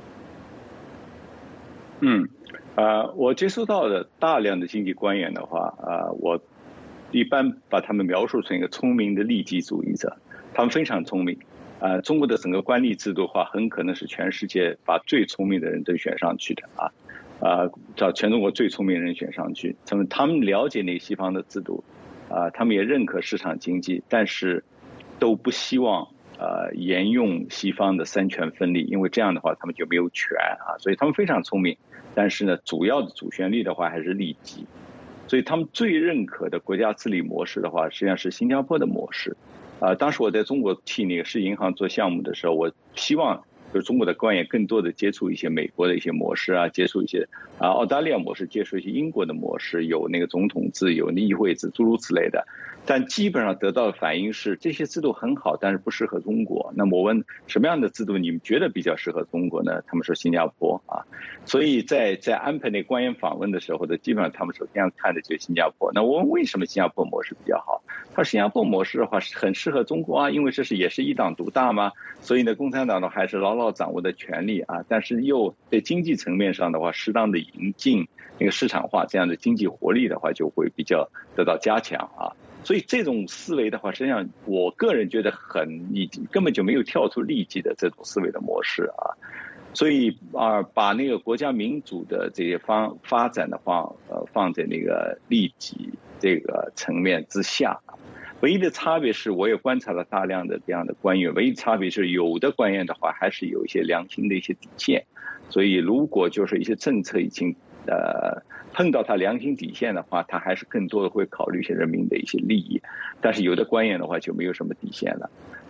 嗯，呃，我接触到的大量的经济官员的话，呃，我一般把他们描述成一个聪明的利己主义者，他们非常聪明。呃，中国的整个官吏制度的话，很可能是全世界把最聪明的人都选上去的啊。啊，找全中国最聪明的人选上去，他们他们了解那个西方的制度，啊，他们也认可市场经济，但是都不希望呃沿用西方的三权分立，因为这样的话他们就没有权啊，所以他们非常聪明，但是呢，主要的主旋律的话还是利己，所以他们最认可的国家治理模式的话，实际上是新加坡的模式，啊，当时我在中国替那个世银行做项目的时候，我希望。就是中国的官员更多的接触一些美国的一些模式啊，接触一些啊澳大利亚模式，接触一些英国的模式，有那个总统制，有议会制，诸如此类的。但基本上得到的反应是，这些制度很好，但是不适合中国。那么我问什么样的制度你们觉得比较适合中国呢？他们说新加坡啊。所以在在安排那官员访问的时候呢，基本上他们首先要看的就是新加坡。那我问为什么新加坡模式比较好？他说新加坡模式的话是很适合中国啊，因为这是也是一党独大嘛，所以呢，共产党呢还是牢牢掌握的权力啊，但是又在经济层面上的话，适当的引进那个市场化这样的经济活力的话，就会比较得到加强啊。所以这种思维的话，实际上我个人觉得很，已经根本就没有跳出利己的这种思维的模式啊。所以啊，把那个国家民主的这些方发展的话，呃，放在那个利己这个层面之下。唯一的差别是，我也观察了大量的这样的官员，唯一差别是有的官员的话，还是有一些良心的一些底线。所以，如果就是一些政策已经呃碰到他良心底线的话，他还是更多的会考虑一些人民的一些利益。但是有的官员的话就没有什么底线了。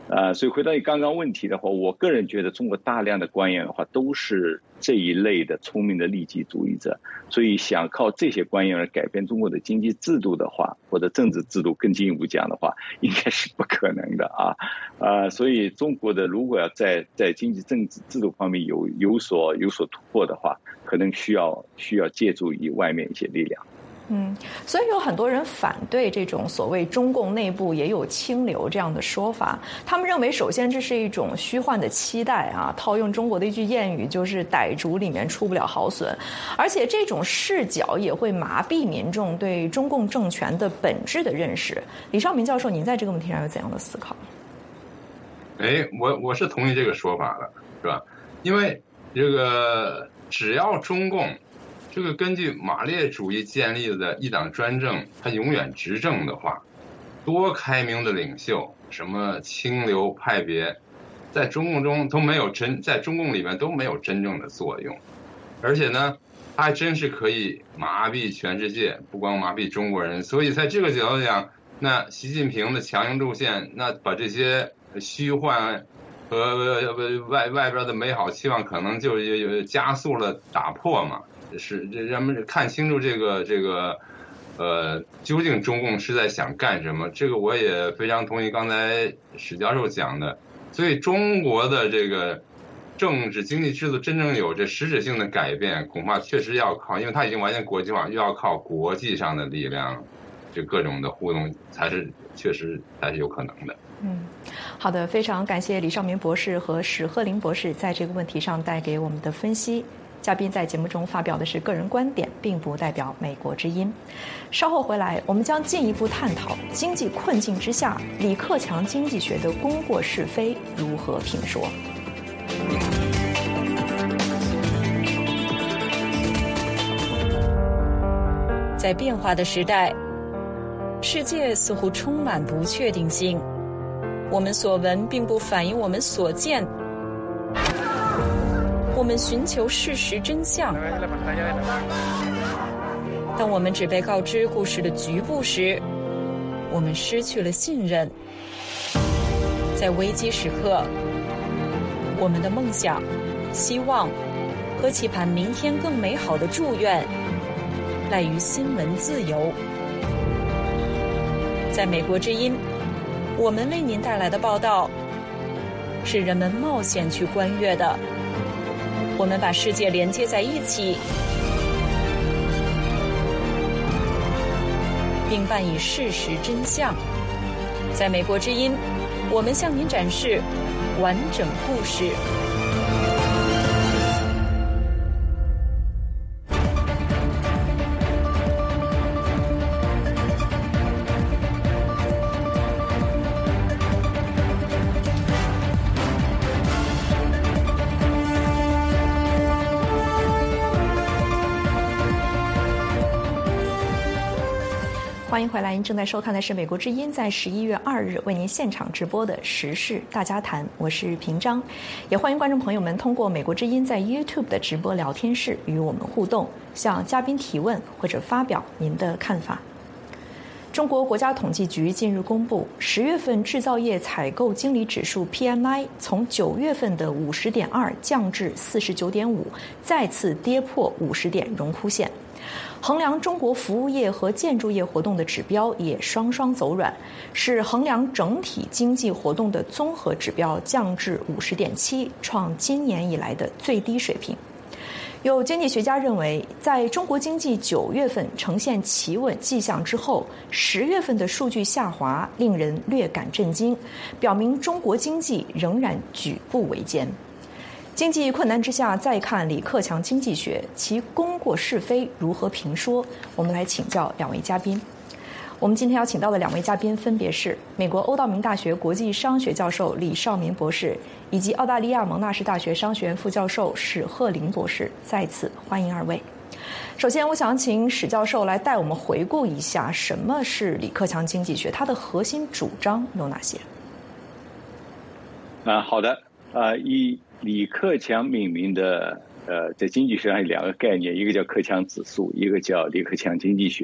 呃，所以回到你刚刚问题的话，我个人觉得中国大量的官员的话都是这一类的聪明的利己主义者，所以想靠这些官员来改变中国的经济制度的话，或者政治制度更进一步讲的话，应该是不可能的啊。呃，所以中国的如果要在在经济政治制度方面有有所有所突破的话，可能需要需要借助于外面一些力量。 嗯，所以有很多人反对这种所谓中共内部也有清流这样的说法。他们认为，首先这是一种虚幻的期待啊，套用中国的一句谚语，就是傣族里面出不了好笋。而且这种视角也会麻痹民众对中共政权的本质的认识。李绍民教授，您在这个问题上有怎样的思考？ 哎，我我是同意这个说法的，是吧？因为这个只要中共这个根据马列主义建立的一党专政，他永远执政的话，多开明的领袖，什么清流派别，在中共中都没有真，在中共里面都没有真正的作用。而且呢，他还真是可以麻痹全世界，不光麻痹中国人。所以在这个角度讲，那习近平的强硬路线，那把这些虚幻和外外边的美好期望，可能就加速了打破嘛。是人们看清楚这个这个，呃，究竟中共是在想干什么？这个我也非常同意刚才史教授讲的。所以中国的这个政治经济制度真正有这实质性的改变，恐怕确实要靠，因为它已经完全国际化，又要靠国际上的力量，就各种的互动，才是确实才是有可能的。 嗯，好的，非常感谢李绍民博士和史鹤林博士在这个问题上带给我们的分析。嘉宾在节目中发表的是个人观点，并不代表美国之音。稍后回来，我们将进一步探讨经济困境之下，李克强经济学的功过是非如何评说。 在变化的时代，世界似乎充满不确定性，我们所闻并不反映我们所见。我们寻求事实真相，当我们只被告知故事的局部时，我们失去了信任。在危机时刻，我们的梦想、希望和期盼明天更美好的祝愿，赖于新闻自由。在美国之音，我们为您带来的报道是人们冒险去观阅的。我们把世界连接在一起，并伴以事实真相。在美国之音，我们向您展示完整故事。 欢迎回来，您正在收看的是美国之音在十一月二日为您现场直播的时事大家谈，我是平章，也欢迎观众朋友们通过美国之音在 YouTube 的直播聊天室与我们互动，向嘉宾提问或者发表您的看法。中国国家统计局近日公布，十月份制造业采购经理指数 P M I 从九月份的五十点二降至四十九点五，再次跌破五十点荣枯线。衡量中国服务业和建筑业活动的指标也双双走软，使衡量整体经济活动的综合指标降至五十点七，创今年以来的最低水平。有经济学家认为，在中国经济九月份呈现企稳迹象之后，十月份的数据下滑令人略感震惊，表明中国经济仍然举步维艰。经济困难之下，再看李克强经济学，其功过是非如何评说？我们来请教两位嘉宾。我们今天要请到的两位嘉宾分别是美国欧道明大学国际商学教授李绍民博士，以及澳大利亚蒙纳士大学商学院副教授史鹤林博士。再次欢迎二位。首先，我想请史教授来带我们回顾一下什么是李克强经济学，它的核心主张有哪些？ 啊，好的，呃，以李克强命名的，呃，在经济学上有两个概念，一个叫克强指数，一个叫李克强经济学。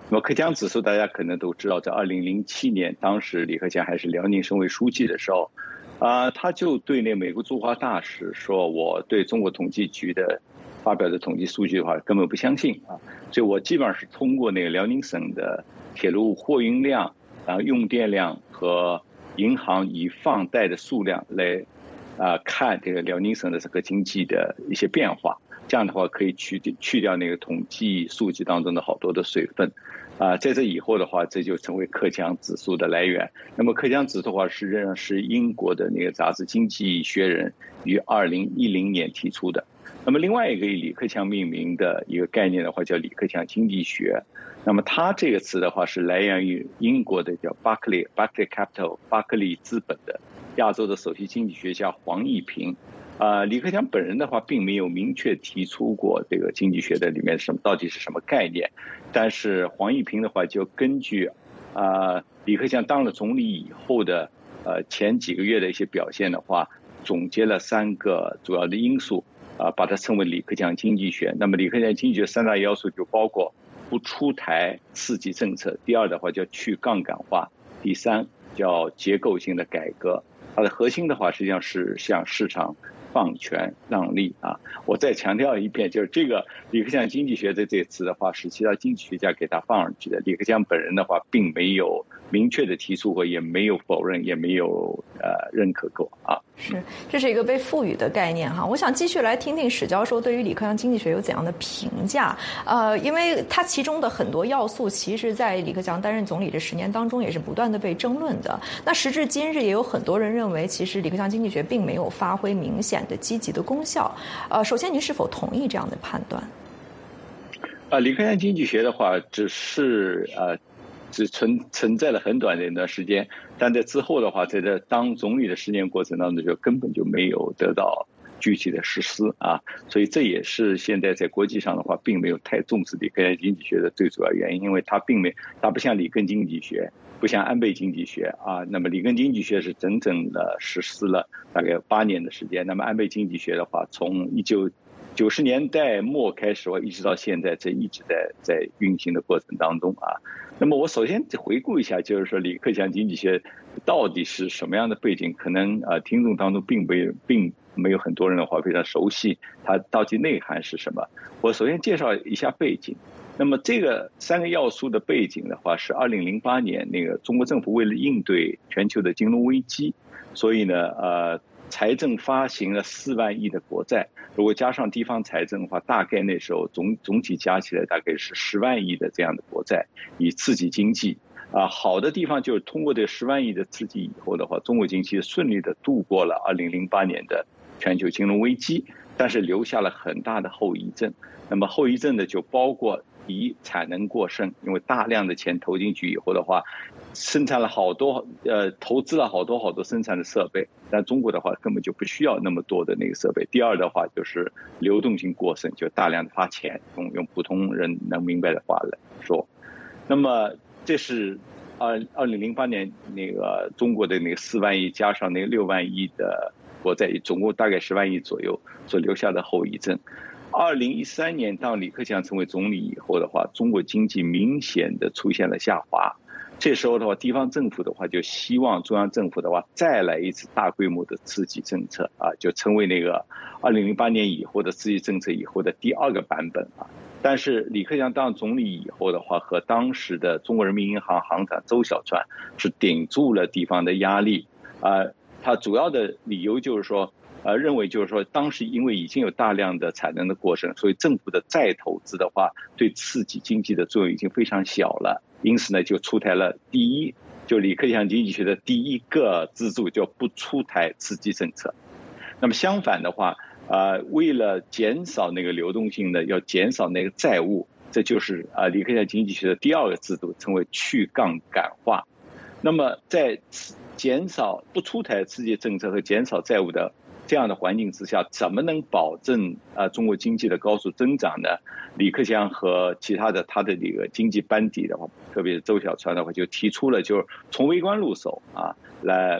那么克强指数大家可能都知道，在二零零七年，当时李克强还是辽宁省委书记的时候，啊、呃，他就对那美国驻华大使说，我对中国统计局的发表的统计数据的话根本不相信啊，所以我基本上是通过那个辽宁省的铁路货运量、啊用电量和银行以放贷的数量来啊、呃、看这个辽宁省的这个经济的一些变化。这样的话可以去去掉那个统计数据当中的好多的水分，啊、呃，在这以后的话，这就成为克强指数的来源。那么克强指数的话，实际上是英国的那个杂志《经济学人》于二零一零年提出的。那么另外一个以李克强命名的一个概念的话，叫李克强经济学。那么它这个词的话，是来源于英国的叫巴克利 （Barclay Capital） 巴克利资本的亚洲的首席经济学家黄毅平。呃，李克强本人的话，并没有明确提出过这个经济学的里面什么到底是什么概念，但是黄毅平的话，就根据啊、呃、李克强当了总理以后的呃前几个月的一些表现的话，总结了三个主要的因素，啊、呃，把它称为李克强经济学。那么李克强经济学三大要素就包括不出台刺激政策，第二的话叫去杠杆化，第三叫结构性的改革。它的核心的话，实际上是向市场放权让利啊！我再强调一遍，就是这个李克强经济学的这个词的话，是其他经济学家给他放上去的。李克强本人的话，并没有明确的提出过，也没有否认，也没有呃认可过啊。 是，这是一个被赋予的概念哈。我想继续来听听史教授对于李克强经济学有怎样的评价。呃，因为它其中的很多要素，其实在李克强担任总理这十年当中，也是不断的被争论的。那时至今日，也有很多人认为，其实李克强经济学并没有发挥明显的积极的功效。呃，首先您是否同意这样的判断？ 啊，李克强经济学的话，只是呃。只存存在了很短的一段时间，但在之后的话，在这当总理的十年过程当中，就根本就没有得到具体的实施啊，所以这也是现在在国际上的话，并没有太重视李克强经济学的最主要原因，因为它并没，它不像里根经济学，不像安倍经济学啊，那么里根经济学是整整的实施了大概八年的时间，那么安倍经济学的话，从一九九十年代末开始，我一直到现在，这一直在在运行的过程当中啊。那么我首先回顾一下，就是说李克强经济学到底是什么样的背景？可能呃听众当中并没有并没有很多人的话非常熟悉，它到底内涵是什么？我首先介绍一下背景。那么这个三个要素的背景的话，是二零零八年那个中国政府为了应对全球的金融危机，所以呢呃。财政发行了四万亿的国债，如果加上地方财政的话，大概那时候总总体加起来大概是十万亿的这样的国债，以刺激经济。啊，好的地方就是通过这十万亿的刺激以后的话，中国经济顺利的度过了二零零八年的全球金融危机，但是留下了很大的后遗症。那么后遗症呢，就包括一产能过剩，因为大量的钱投进去以后的话，生产了好多呃，投资了好多好多生产的设备，但中国的话根本就不需要那么多的那个设备。第二的话就是流动性过剩，就大量的发钱，用用普通人能明白的话来说。那么这是二二零零八年那个中国的那个四万亿加上那个六万亿的国债，总共大概十万亿左右所留下的后遗症。二零一三年当李克强成为总理以后的话，中国经济明显的出现了下滑。这时候的话，地方政府的话就希望中央政府的话再来一次大规模的刺激政策啊，就成为那个二零零八年以后的刺激政策以后的第二个版本啊。但是李克强当总理以后的话，和当时的中国人民银行行长周小川是顶住了地方的压力啊。他主要的理由就是说，呃，认为就是说，当时因为已经有大量的产能的过剩，所以政府的再投资的话，对刺激经济的作用已经非常小了。因此呢，就出台了第一，就李克强经济学的第一个支柱，叫不出台刺激政策。那么相反的话，呃，为了减少那个流动性呢，要减少那个债务，这就是啊、呃、李克强经济学的第二个制度，称为去杠杆化。那么在减少不出台刺激政策和减少债务的这样的环境之下，怎么能保证啊、呃、中国经济的高速增长呢？李克强和其他的他的这个经济班底的话，特别是周小川的话，就提出了就是从微观入手啊，来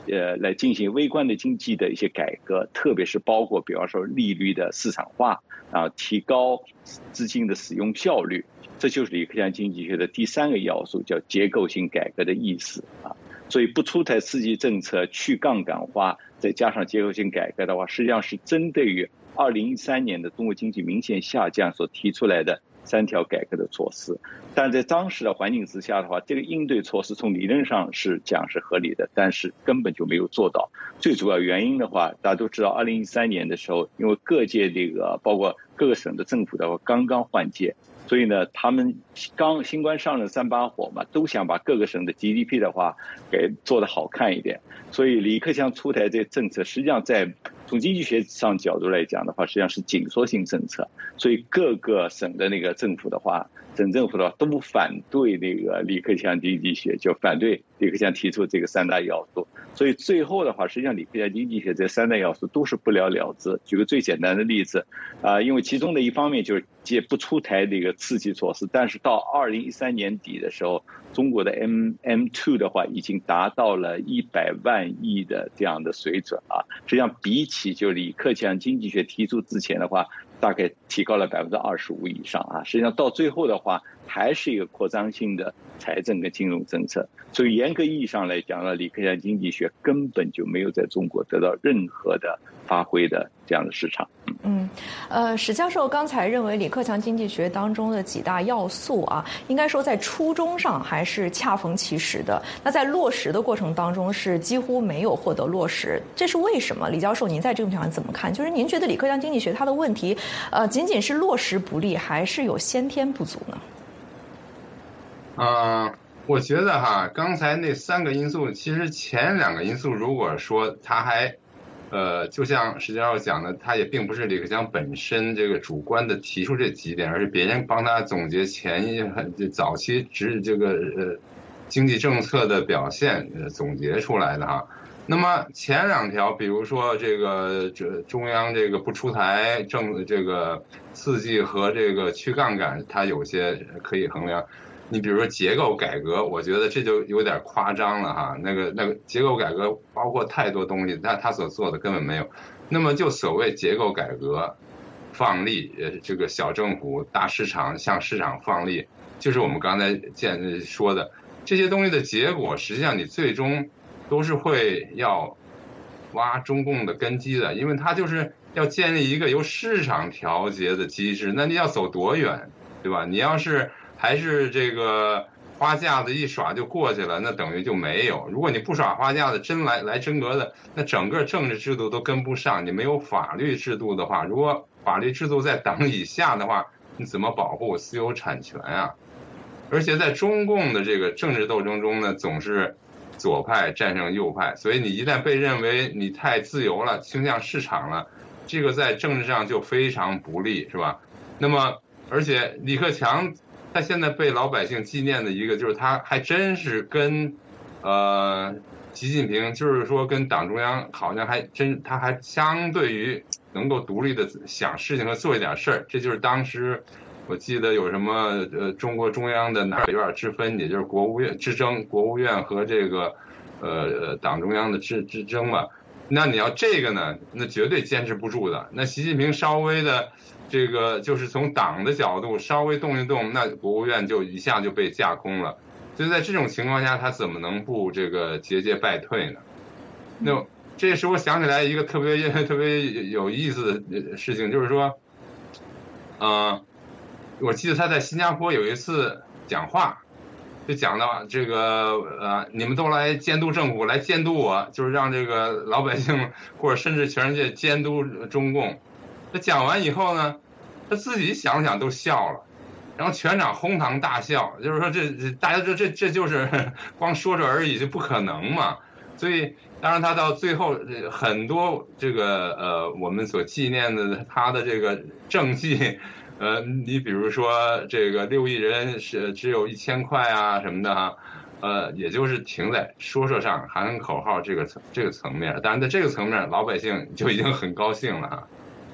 呃来进行微观的经济的一些改革，特别是包括比方说利率的市场化啊，提高资金的使用效率，这就是李克强经济学的第三个要素，叫结构性改革的意思啊。所以不出台刺激政策、去杠杆化，再加上结构性改革的话，实际上是针对于二零一三年的中国经济明显下降所提出来的三条改革的措施。但在当时的环境之下的话，这个应对措施从理论上是讲是合理的，但是根本就没有做到。最主要原因的话，大家都知道，二零一三年的时候，因为各界这个包括各个省的政府的话刚刚换届，所以呢，他们刚新官上任三把火嘛，都想把各个省的 G D P 的话给做得好看一点。所以李克强出台这政策，实际上在从经济学上角度来讲的话，实际上是紧缩性政策。所以各个省的那个政府的话，省政府的话都反对那个李克强经济学，就反对李克强提出这个三大要素。所以最后的话，实际上李克强经济学这三大要素都是不了了之。举个最简单的例子，啊、呃，因为其中的一方面就是借不出台这个刺激措施，但是到二零一三年底的时候，中国的 M M 二 的话已经达到了一百万亿的这样的水准啊。实际上比起就李克强经济学提出之前的话，大概提高了百分之二十五以上啊。实际上到最后的话，还是一个扩张性的财政跟金融政策。所以严格意义上来讲呢，李克强经济学根本就没有在中国得到任何的发挥的这样的市场。 嗯，呃，史教授刚才认为李克强经济学当中的几大要素啊，应该说在初衷上还是恰逢其时的。那在落实的过程当中是几乎没有获得落实，这是为什么？李教授，您在这个地方怎么看？就是您觉得李克强经济学它的问题，呃，仅仅是落实不力，还是有先天不足呢？ 嗯、呃，我觉得哈，刚才那三个因素，其实前两个因素，如果说他还。呃，就像史教授讲的，他也并不是李克强本身这个主观的提出这几点，而是别人帮他总结前一早期执这个呃经济政策的表现呃总结出来的哈。那么前两条，比如说这个这中央这个不出台政这个刺激和这个去杠杆，它有些可以衡量。你比如说结构改革，我觉得这就有点夸张了哈。那个那个结构改革包括太多东西，但他所做的根本没有。那么就所谓结构改革，放力，呃，这个小政府大市场，向市场放力，就是我们刚才见说的这些东西的结果，实际上你最终都是会要挖中共的根基的，因为它就是要建立一个由市场调节的机制。那你要走多远，对吧？你要是还是这个花架子一耍就过去了，那等于就没有。如果你不耍花架子，真来来真格的，那整个政治制度都跟不上。你没有法律制度的话，如果法律制度在等以下的话，你怎么保护私有产权啊？而且在中共的这个政治斗争中呢，总是左派战胜右派，所以你一旦被认为你太自由了，倾向市场了，这个在政治上就非常不利，是吧？那么而且李克强他现在被老百姓纪念的一个，就是他还真是跟呃习近平，就是说跟党中央好像还真，他还相对于能够独立的想事情和做一点事儿。这就是当时我记得有什么呃中国中央的哪有点之分，也就是国务院之争，国务院和这个呃党中央的之之争嘛。那你要这个呢，那绝对坚持不住的。那习近平稍微的这个就是从党的角度稍微动一动，那国务院就一下就被架空了。所以在这种情况下，他怎么能不这个节节败退呢？那这使我想起来一个特别特别有意思的事情，就是说，呃，我记得他在新加坡有一次讲话，就讲到这个呃，你们都来监督政府，来监督我，就是让这个老百姓或者甚至全世界监督中共。他讲完以后呢，他自己想想都笑了，然后全场哄堂大笑，就是说这大家这这这就是光说说而已，就不可能嘛。所以当然他到最后很多这个呃我们所纪念的他的这个政绩。呃，你比如说这个六亿人是只有一千块啊什么的哈，呃，也就是停在说说上喊喊口号这个这个层面，当然在这个层面老百姓就已经很高兴了哈。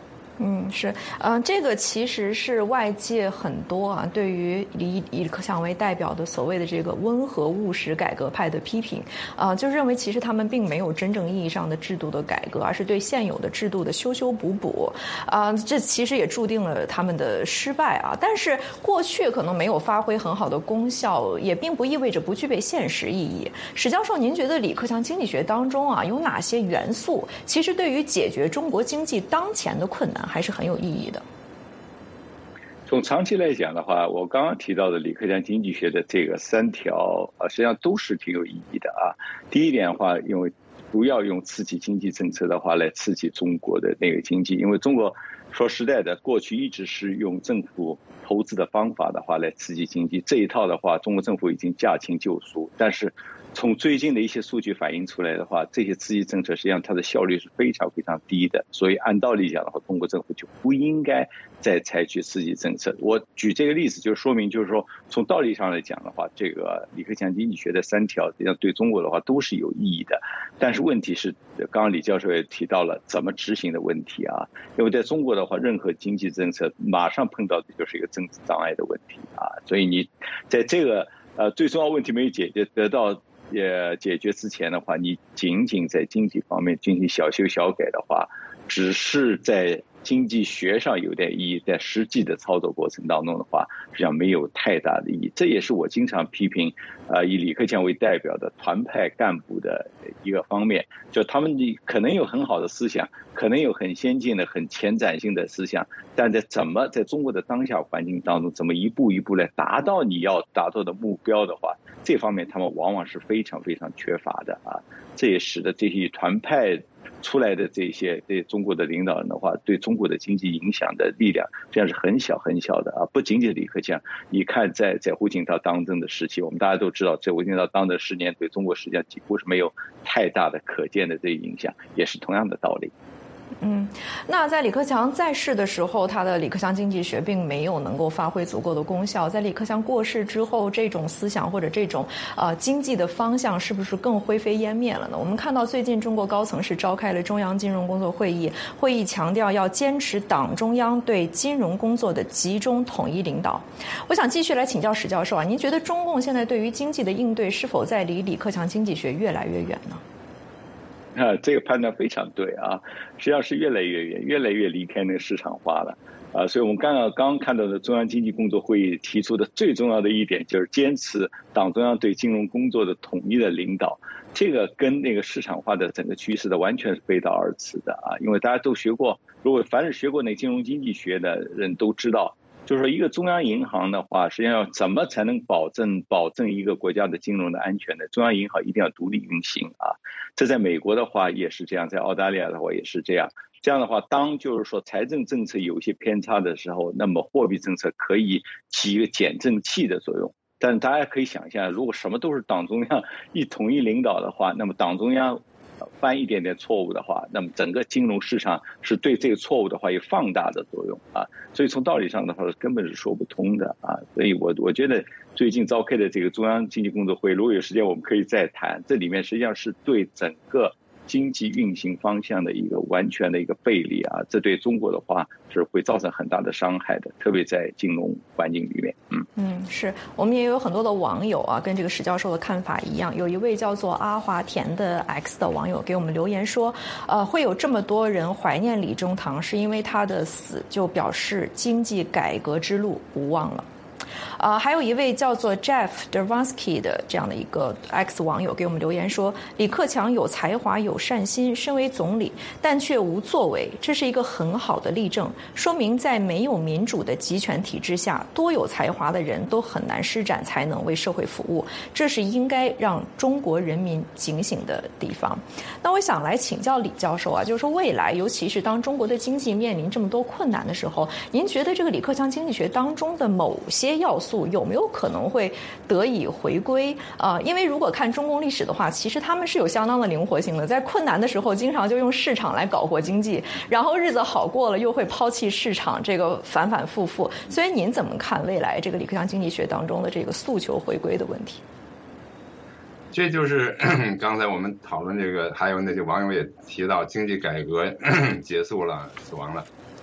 嗯，是，嗯、呃，这个其实是外界很多啊对于以李克强为代表的所谓的这个温和务实改革派的批评，啊、呃，就认为其实他们并没有真正意义上的制度的改革，而是对现有的制度的修修补补，啊、呃，这其实也注定了他们的失败啊。但是过去可能没有发挥很好的功效，也并不意味着不具备现实意义。史教授，您觉得李克强经济学当中啊有哪些元素，其实对于解决中国经济当前的困难还是很有意义的？ 从长期来讲的话，我刚刚提到的李克强经济学的这个三条啊，实际上都是挺有意义的啊。第一点的话，因为不要用刺激经济政策的话来刺激中国的那个经济，因为中国说实在的，过去一直是用政府投资的方法的话来刺激经济，这一套的话，中国政府已经驾轻就熟，但是从最近的一些数据反映出来的话，这些刺激政策实际上它的效率是非常非常低的，所以按道理讲的话，中国政府就不应该再采取刺激政策。我举这个例子就说明，就是说从道理上来讲的话，这个李克强经济学的三条实际上对中国的话都是有意义的，但是问题是，刚刚李教授也提到了怎么执行的问题啊，因为在中国的话，任何经济政策马上碰到的就是一个政治障碍的问题啊，所以你在这个呃最重要问题没有解决得到也解决之前的话，你仅仅在经济方面进行小修小改的话，只是在经济学上有点意义，在实际的操作过程当中的话，实际上没有太大的意义。这也是我经常批评，呃，以李克强为代表的团派干部的一个方面，就他们可能有很好的思想，可能有很先进的、很前瞻性的思想，但在怎么在中国的当下环境当中，怎么一步一步来达到你要达到的目标的话，这方面他们往往是非常非常缺乏的啊。这也使得这些团派出来的这些对中国的领导人的话，对中国的经济影响的力量，这样是很小很小的啊！不仅仅李克强，你看在在胡锦涛当政的时期，我们大家都知道，在胡锦涛当政十年，对中国实际上几乎是没有太大的可见的这个影响，也是同样的道理。 嗯，那在李克强在世的时候，他的李克强经济学并没有能够发挥足够的功效。在李克强过世之后，这种思想或者这种呃经济的方向是不是更灰飞烟灭了呢？我们看到最近中国高层是召开了中央金融工作会议，会议强调要坚持党中央对金融工作的集中统一领导。我想继续来请教史教授啊，您觉得中共现在对于经济的应对是否在离李克强经济学越来越远呢？ 啊，这个判断非常对啊，实际上是越来越远，越来越离开那个市场化了啊。所以我们刚刚刚看到的中央经济工作会议提出的最重要的一点，就是坚持党中央对金融工作的统一的领导。这个跟那个市场化的整个趋势的完全是背道而驰的啊。因为大家都学过，如果凡是学过那金融经济学的人都知道，就是说一个中央银行的话，实际上要怎么才能保证保证一个国家的金融的安全呢？中央银行一定要独立运行啊。这在美国的话也是这样，在澳大利亚的话也是这样。这样的话，当就是说财政政策有些偏差的时候，那么货币政策可以起一个减震器的作用。但大家可以想象，如果什么都是党中央一统一领导的话，那么党中央犯一点点错误的话，那么整个金融市场是对这个错误的话有放大的作用啊。所以从道理上的话根本是说不通的啊。所以我我觉得最近召开的这个中央经济工作会，如果有时间我们可以再谈，这里面实际上是对整个经济运行方向的一个完全的一个背离啊，这对中国的话是会造成很大的伤害的，特别在金融环境里面。嗯嗯，是我们也有很多的网友啊，跟这个史教授的看法一样。有一位叫做阿华田的 X 的网友给我们留言说，呃，会有这么多人怀念李中堂，是因为他的死就表示经济改革之路无望了。啊、呃，还有一位叫做 Jeff Dervansky 的这样的一个 X 网友给我们留言说，李克强有才华有善心，身为总理但却无作为，这是一个很好的例证，说明在没有民主的集权体制下，多有才华的人都很难施展才能为社会服务，这是应该让中国人民警醒的地方。那我想来请教李教授啊，就是说未来尤其是当中国的经济面临这么多困难的时候，您觉得这个李克强经济学当中的某些要素有没有可能会得以回归啊、呃？因为如果看中共历史的话，其实他们是有相当的灵活性的，在困难的时候经常就用市场来搞活经济，然后日子好过了又会抛弃市场，这个反反复复。所以您怎么看未来这个李克强经济学当中的这个诉求回归的问题？ 这就是刚才我们讨论这个，还有那些网友也提到，经济改革结束了，死亡了。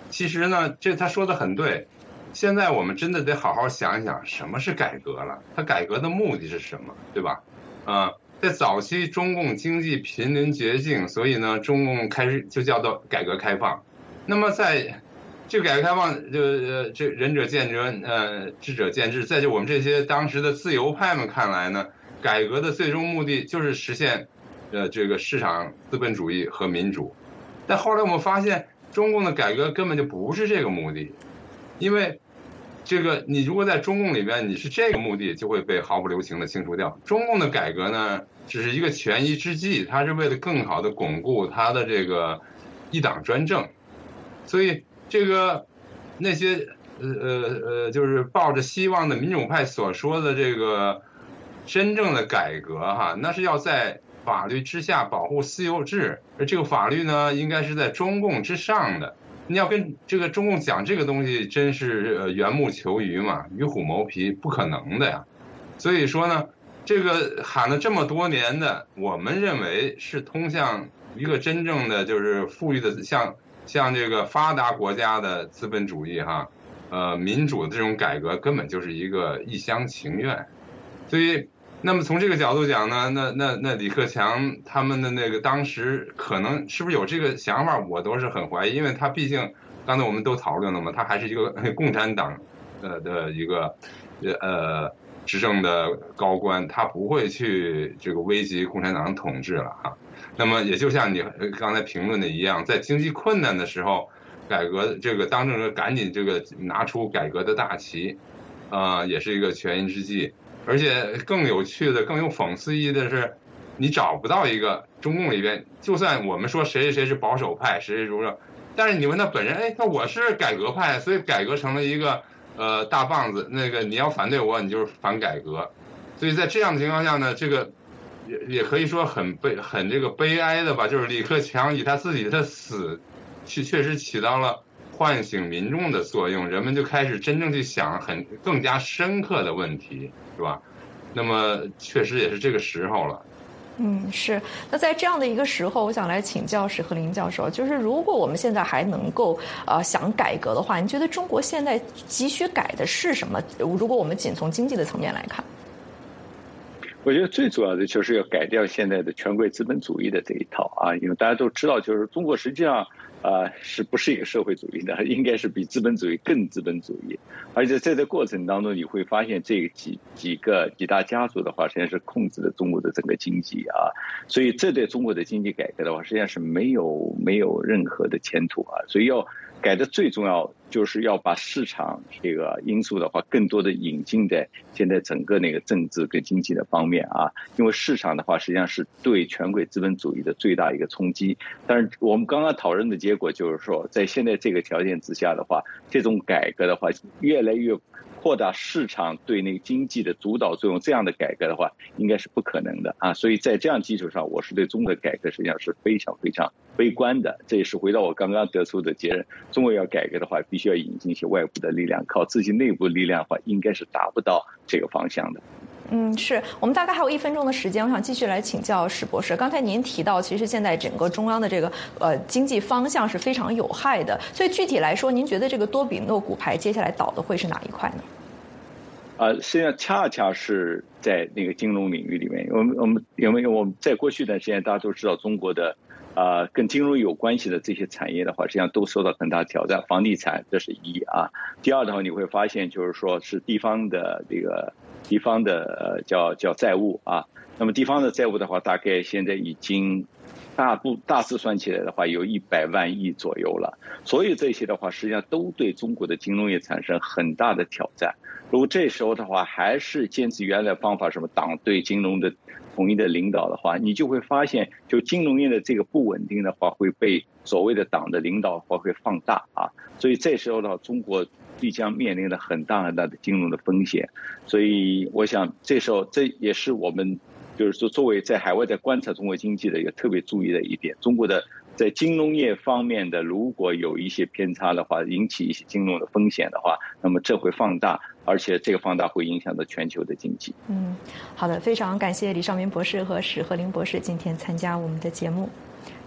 其实呢，这他说的很对。现在我们真的得好好想一想，什么是改革了？它改革的目的是什么，对吧？啊，在早期中共经济濒临绝境，所以呢，中共开始就叫做改革开放。那么在这个改革开放，就呃，这仁者见仁，呃，智者见智。在这我们这些当时的自由派们看来呢，改革的最终目的就是实现，呃，这个市场资本主义和民主。但后来我们发现，中共的改革根本就不是这个目的。因为这个，你如果在中共里边你是这个目的，就会被毫不留情的清除掉。中共的改革呢，只是一个权宜之计，它是为了更好的巩固它的这个一党专政。所以这个那些呃呃呃，就是抱着希望的民主派所说的这个真正的改革哈，那是要在法律之下保护私有制，而这个法律呢，应该是在中共之上的。你要跟这个中共讲这个东西，真是呃缘木求鱼嘛，与虎谋皮，不可能的呀。所以说呢，这个喊了这么多年的，我们认为是通向一个真正的就是富裕的，像像这个发达国家的资本主义哈，呃民主的这种改革，根本就是一个一厢情愿。所以，那么从这个角度讲呢，那那那李克强他们的那个当时可能是不是有这个想法，我都是很怀疑，因为他毕竟刚才我们都讨论了嘛，他还是一个共产党呃的一个呃执政的高官，他不会去这个危及共产党统治了啊。那么也就像你刚才评论的一样，在经济困难的时候，改革这个当政者赶紧这个拿出改革的大旗，啊、呃，也是一个权宜之计。而且更有趣的、更有讽刺意义的是，你找不到一个中共里边，就算我们说谁谁谁是保守派，谁谁如何，但是你问他本人，哎，他我是改革派，所以改革成了一个呃大棒子。那个你要反对我，你就是反改革。所以在这样的情况下呢，这个也也可以说很悲、很这个悲哀的吧，就是李克强以他自己的死，去确实起到了唤醒民众的作用，人们就开始真正去想很更加深刻的问题，是吧？那么确实也是这个时候了。 嗯，是。那在这样的一个时候，我想来请教史鹤林教授，就是如果我们现在还能够呃想改革的话，你觉得中国现在急需改的是什么？如果我们仅从经济的层面来看， 我觉得最主要的就是要改掉现在的权贵资本主义的这一套啊，因为大家都知道，就是中国实际上呃是不是一个社会主义的，应该是比资本主义更资本主义。而且在这过程当中，你会发现这几几个几大家族的话，实际上是控制了中国的整个经济啊，所以这对中国的经济改革的话，实际上是没有没有任何的前途啊。所以要改的最重要就是要把市场这个因素的话，更多的引进在现在整个那个政治跟经济的方面啊，因为市场的话实际上是对权贵资本主义的最大一个冲击。但是我们刚刚讨论的结果就是说，在现在这个条件之下的话，这种改革的话越来越扩大市场对那个经济的主导作用，这样的改革的话应该是不可能的啊。所以在这样基础上，我是对中国的改革实际上是非常非常悲观的。这也是回到我刚刚得出的结论，中国要改革的话，必须要引进一些外部的力量，靠自己内部力量的话，应该是达不到这个方向的。 嗯，是我们大概还有一分钟的时间，我想继续来请教史博士。刚才您提到，其实现在整个中央的这个呃经济方向是非常有害的，所以具体来说，您觉得这个多比诺骨牌接下来倒的会是哪一块呢？ 呃，实际上恰恰是在那个金融领域里面，我们我们因为我们在过去一段时间，大家都知道中国的啊、呃、跟金融有关系的这些产业的话，实际上都受到很大挑战。房地产这是一啊，第二的话你会发现就是说是地方的这个地方的呃叫叫债务啊，那么地方的债务的话，大概现在已经大部大致算起来的话，有一百万亿左右了。所有这些的话，实际上都对中国的金融业产生很大的挑战。如果这时候的话还是坚持原来方法，什么党对金融的统一的领导的话，你就会发现，就金融业的这个不稳定的话，会被所谓的党的领导的话会放大啊。所以这时候的话，中国必将面临着很大很大的金融的风险。所以我想，这时候这也是我们就是说作为在海外在观察中国经济的一个特别注意的一点，中国的在金融业方面的如果有一些偏差的话，引起一些金融的风险的话，那么这会放大，而且这个放大会影响到全球的经济。 嗯，好的，非常感谢李绍民博士和史鹤林博士今天参加我们的节目。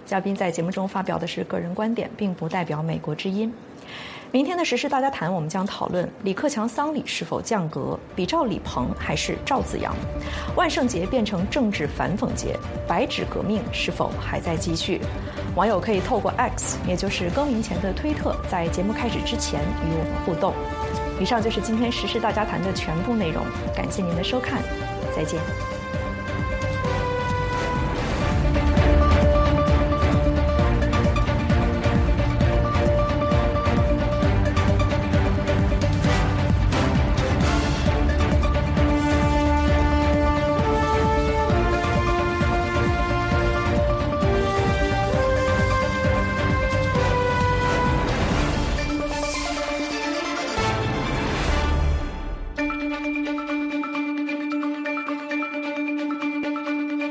嘉宾在节目中发表的是个人观点，并不代表美国之音。明天的时事大家谈，我们将讨论李克强丧礼是否降格，比照李鹏还是赵紫阳？万圣节变成政治反讽节，白纸革命是否还在继续？网友可以透过 X， 也就是更名前的推特，在节目开始之前与我们互动。以上就是今天时事大家谈的全部内容，感谢您的收看，再见。